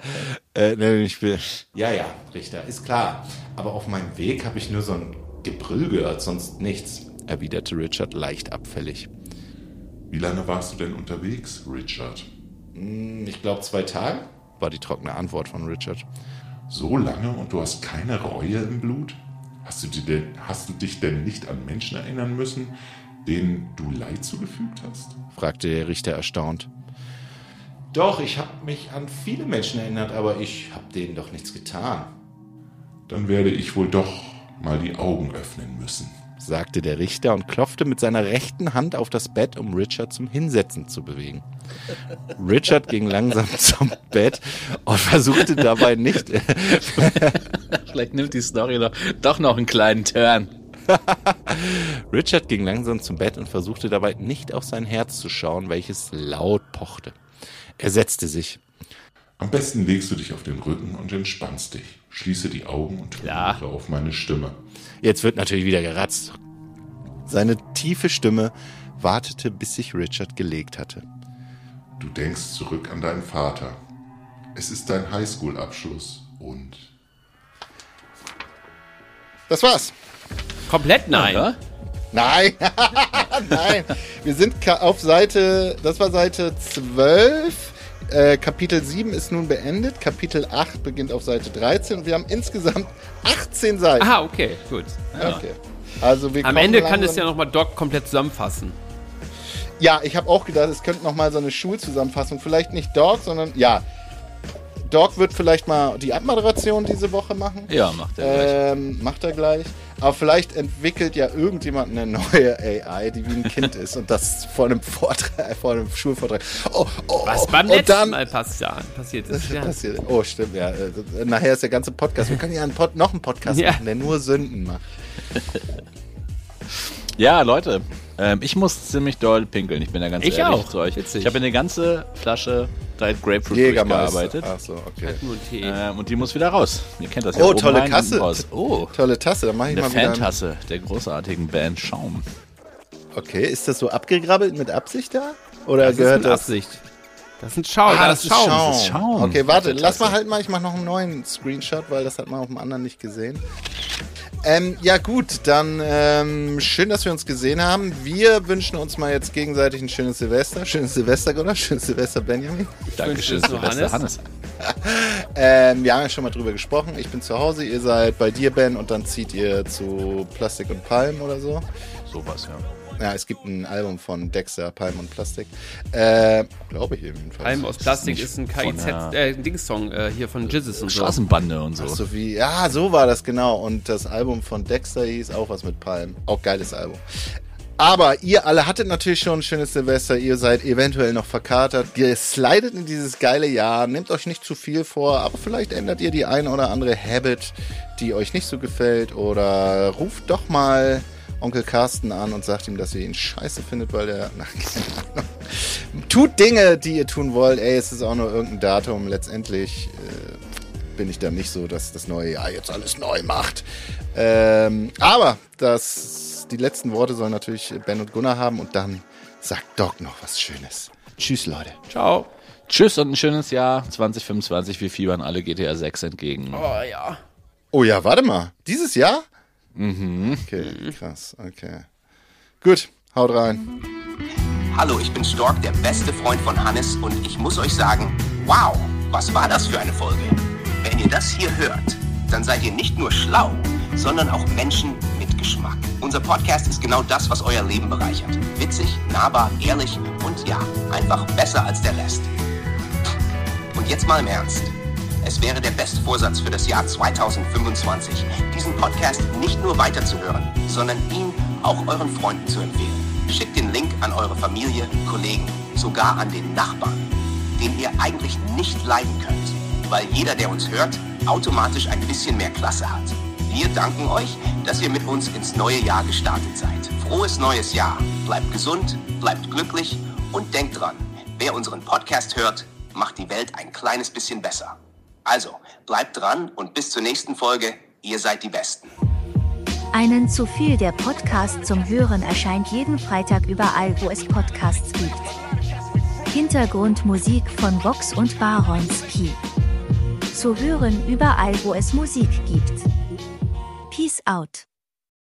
Speaker 1: Richter, ist klar. Aber auf meinem Weg habe ich nur so ein Gebrüll gehört, sonst nichts, erwiderte Richard leicht abfällig.
Speaker 8: Wie lange warst du denn unterwegs, Richard?
Speaker 1: Ich glaube 2 Tage, war die trockene Antwort von Richard.
Speaker 8: So lange und du hast keine Reue im Blut? Hast du dich denn nicht an Menschen erinnern müssen, denen du Leid zugefügt hast?
Speaker 1: Fragte der Richter erstaunt. Doch, ich habe mich an viele Menschen erinnert, aber ich habe denen doch nichts getan.
Speaker 8: Dann werde ich wohl doch mal die Augen öffnen müssen.
Speaker 1: sagte der Richter und klopfte mit seiner rechten Hand auf das Bett, um Richard zum Hinsetzen zu bewegen. Richard ging langsam zum Bett und versuchte dabei nicht...
Speaker 3: Vielleicht nimmt die Story doch noch einen kleinen Turn.
Speaker 1: Richard ging langsam zum Bett und versuchte dabei nicht auf sein Herz zu schauen, welches laut pochte. Er setzte sich.
Speaker 8: Am besten legst du dich auf den Rücken und entspannst dich. Schließe die Augen und höre auf meine Stimme.
Speaker 1: Jetzt wird natürlich wieder geratzt. Seine tiefe Stimme wartete, bis sich Richard gelegt hatte.
Speaker 8: Du denkst zurück an deinen Vater. Es ist dein Highschool-Abschluss und...
Speaker 1: Das war's.
Speaker 2: Komplett nein.
Speaker 3: Ja?
Speaker 1: Nein, nein. Wir sind auf Seite, das war Seite 12. Kapitel 7 ist nun beendet. Kapitel 8 beginnt auf Seite 13. Und wir haben insgesamt 18 Seiten.
Speaker 2: Ah, okay, gut.
Speaker 3: Ja.
Speaker 1: Okay. Also wir
Speaker 2: Am
Speaker 1: kommen
Speaker 2: Ende
Speaker 1: langsam,
Speaker 2: kann es ja nochmal Doc komplett zusammenfassen.
Speaker 1: Ja, ich habe auch gedacht, es könnte nochmal so eine Schulzusammenfassung. Vielleicht nicht Doc, sondern ja. Doc wird vielleicht mal die Abmoderation diese Woche machen.
Speaker 3: Ja, macht er gleich.
Speaker 1: Macht er gleich. Aber vielleicht entwickelt ja irgendjemand eine neue AI, die wie ein Kind ist und das vor einem Vortrag, vor einem Schulvortrag.
Speaker 2: Was beim letzten Mal passiert ist. Ja.
Speaker 1: Passiert. Oh, stimmt, ja. Nachher ist der ganze Podcast. Wir können ja noch einen Podcast machen, der nur Sünden macht.
Speaker 3: Ja, Leute, ich muss ziemlich doll pinkeln. Ich bin ja ganz ehrlich
Speaker 2: auch.
Speaker 3: zu euch.
Speaker 2: Witzig.
Speaker 3: Ich habe eine ganze Flasche Diet Grapefruit
Speaker 1: Jägermeister.
Speaker 3: durchgearbeitet.
Speaker 1: Ach so, okay.
Speaker 2: Halt nur ein Tee.
Speaker 3: Und die muss wieder raus. Ihr kennt das ja.
Speaker 1: Oh,
Speaker 3: oben
Speaker 1: tolle
Speaker 3: rein,
Speaker 1: Tasse.
Speaker 3: unten raus. Oh,
Speaker 1: Tolle Tasse, da mache ich
Speaker 3: eine
Speaker 1: mal wieder.
Speaker 3: Fantasse der großartigen Band Schaum.
Speaker 1: Okay, ist das so abgegrabbelt mit Absicht da? Oder
Speaker 2: Das ist
Speaker 1: gehört
Speaker 2: mit
Speaker 1: das?
Speaker 2: Absicht. Das ist ein Schaum.
Speaker 1: Das ist Schaum.
Speaker 3: Das ist Schaum.
Speaker 1: Okay, warte,
Speaker 3: Auf der
Speaker 1: lass
Speaker 3: Tasse.
Speaker 1: mal halt mal, ich mache noch einen neuen Screenshot, weil das hat man auf dem anderen nicht gesehen. Ja gut, dann schön, dass wir uns gesehen haben. Wir wünschen uns mal jetzt gegenseitig ein schönes Silvester. Schönes Silvester, Gunnar. Schönes Silvester, Benjamin.
Speaker 3: Dankeschön,
Speaker 2: wünsche es noch
Speaker 3: Silvester Hannes.
Speaker 1: Wir haben ja schon mal drüber gesprochen. Ich bin zu Hause, ihr seid bei dir, Ben, und dann zieht ihr zu Plastik und Palm oder so.
Speaker 3: Sowas, ja.
Speaker 1: Ja, es gibt ein Album von Dexter, Palm und Plastik. Glaube ich jedenfalls.
Speaker 2: Palm aus Plastik
Speaker 3: nicht
Speaker 2: ist ein
Speaker 3: von
Speaker 2: KIZ,
Speaker 3: der-
Speaker 2: ein Dingssong hier von Jizzes und so.
Speaker 3: Straßenbande und so.
Speaker 1: Ach so wie, ja, so war das genau. Und das Album von Dexter hieß auch was mit Palm. Auch geiles Album. Aber ihr alle hattet natürlich schon ein schönes Silvester. Ihr seid eventuell noch verkatert. Ihr slidet in dieses geile Jahr. Nehmt euch nicht zu viel vor, aber vielleicht ändert ihr die eine oder andere Habit, die euch nicht so gefällt. Oder ruft doch mal Onkel Carsten an und sagt ihm, dass ihr ihn scheiße findet, weil der... Na, keine Ahnung. Tut Dinge, die ihr tun wollt. Ey, es ist auch nur irgendein Datum. Letztendlich bin ich dann nicht so, dass das neue Jahr jetzt alles neu macht. Aber die letzten Worte sollen natürlich Ben und Gunnar haben und dann sagt Doc noch was Schönes. Tschüss, Leute.
Speaker 2: Ciao.
Speaker 3: Tschüss und ein schönes Jahr 2025. Wir fiebern alle GTA 6 entgegen.
Speaker 2: Oh ja.
Speaker 1: Oh ja, warte mal. Dieses Jahr? Mhm. Okay, krass. Okay. Gut, haut rein.
Speaker 11: Hallo, ich bin Stork, der beste Freund von Hannes und ich muss euch sagen, wow, was war das für eine Folge? Wenn ihr das hier hört, dann seid ihr nicht nur schlau, sondern auch Menschen mit Geschmack. Unser Podcast ist genau das, was euer Leben bereichert. Witzig, nahbar, ehrlich und ja, einfach besser als der Rest. Und jetzt mal im Ernst. Es wäre der beste Vorsatz für das Jahr 2025, diesen Podcast nicht nur weiterzuhören, sondern ihn auch euren Freunden zu empfehlen. Schickt den Link an eure Familie, Kollegen, sogar an den Nachbarn, den ihr eigentlich nicht leiden könnt, weil jeder, der uns hört, automatisch ein bisschen mehr Klasse hat. Wir danken euch, dass ihr mit uns ins neue Jahr gestartet seid. Frohes neues Jahr. Bleibt gesund, bleibt glücklich und denkt dran, wer unseren Podcast hört, macht die Welt ein kleines bisschen besser. Also, bleibt dran und bis zur nächsten Folge. Ihr seid die Besten.
Speaker 12: Einen zu viel, der Podcast zum Hören erscheint jeden Freitag überall, wo es Podcasts gibt. Hintergrundmusik von Vox und Baronski. Zu hören überall, wo es Musik gibt. Peace out.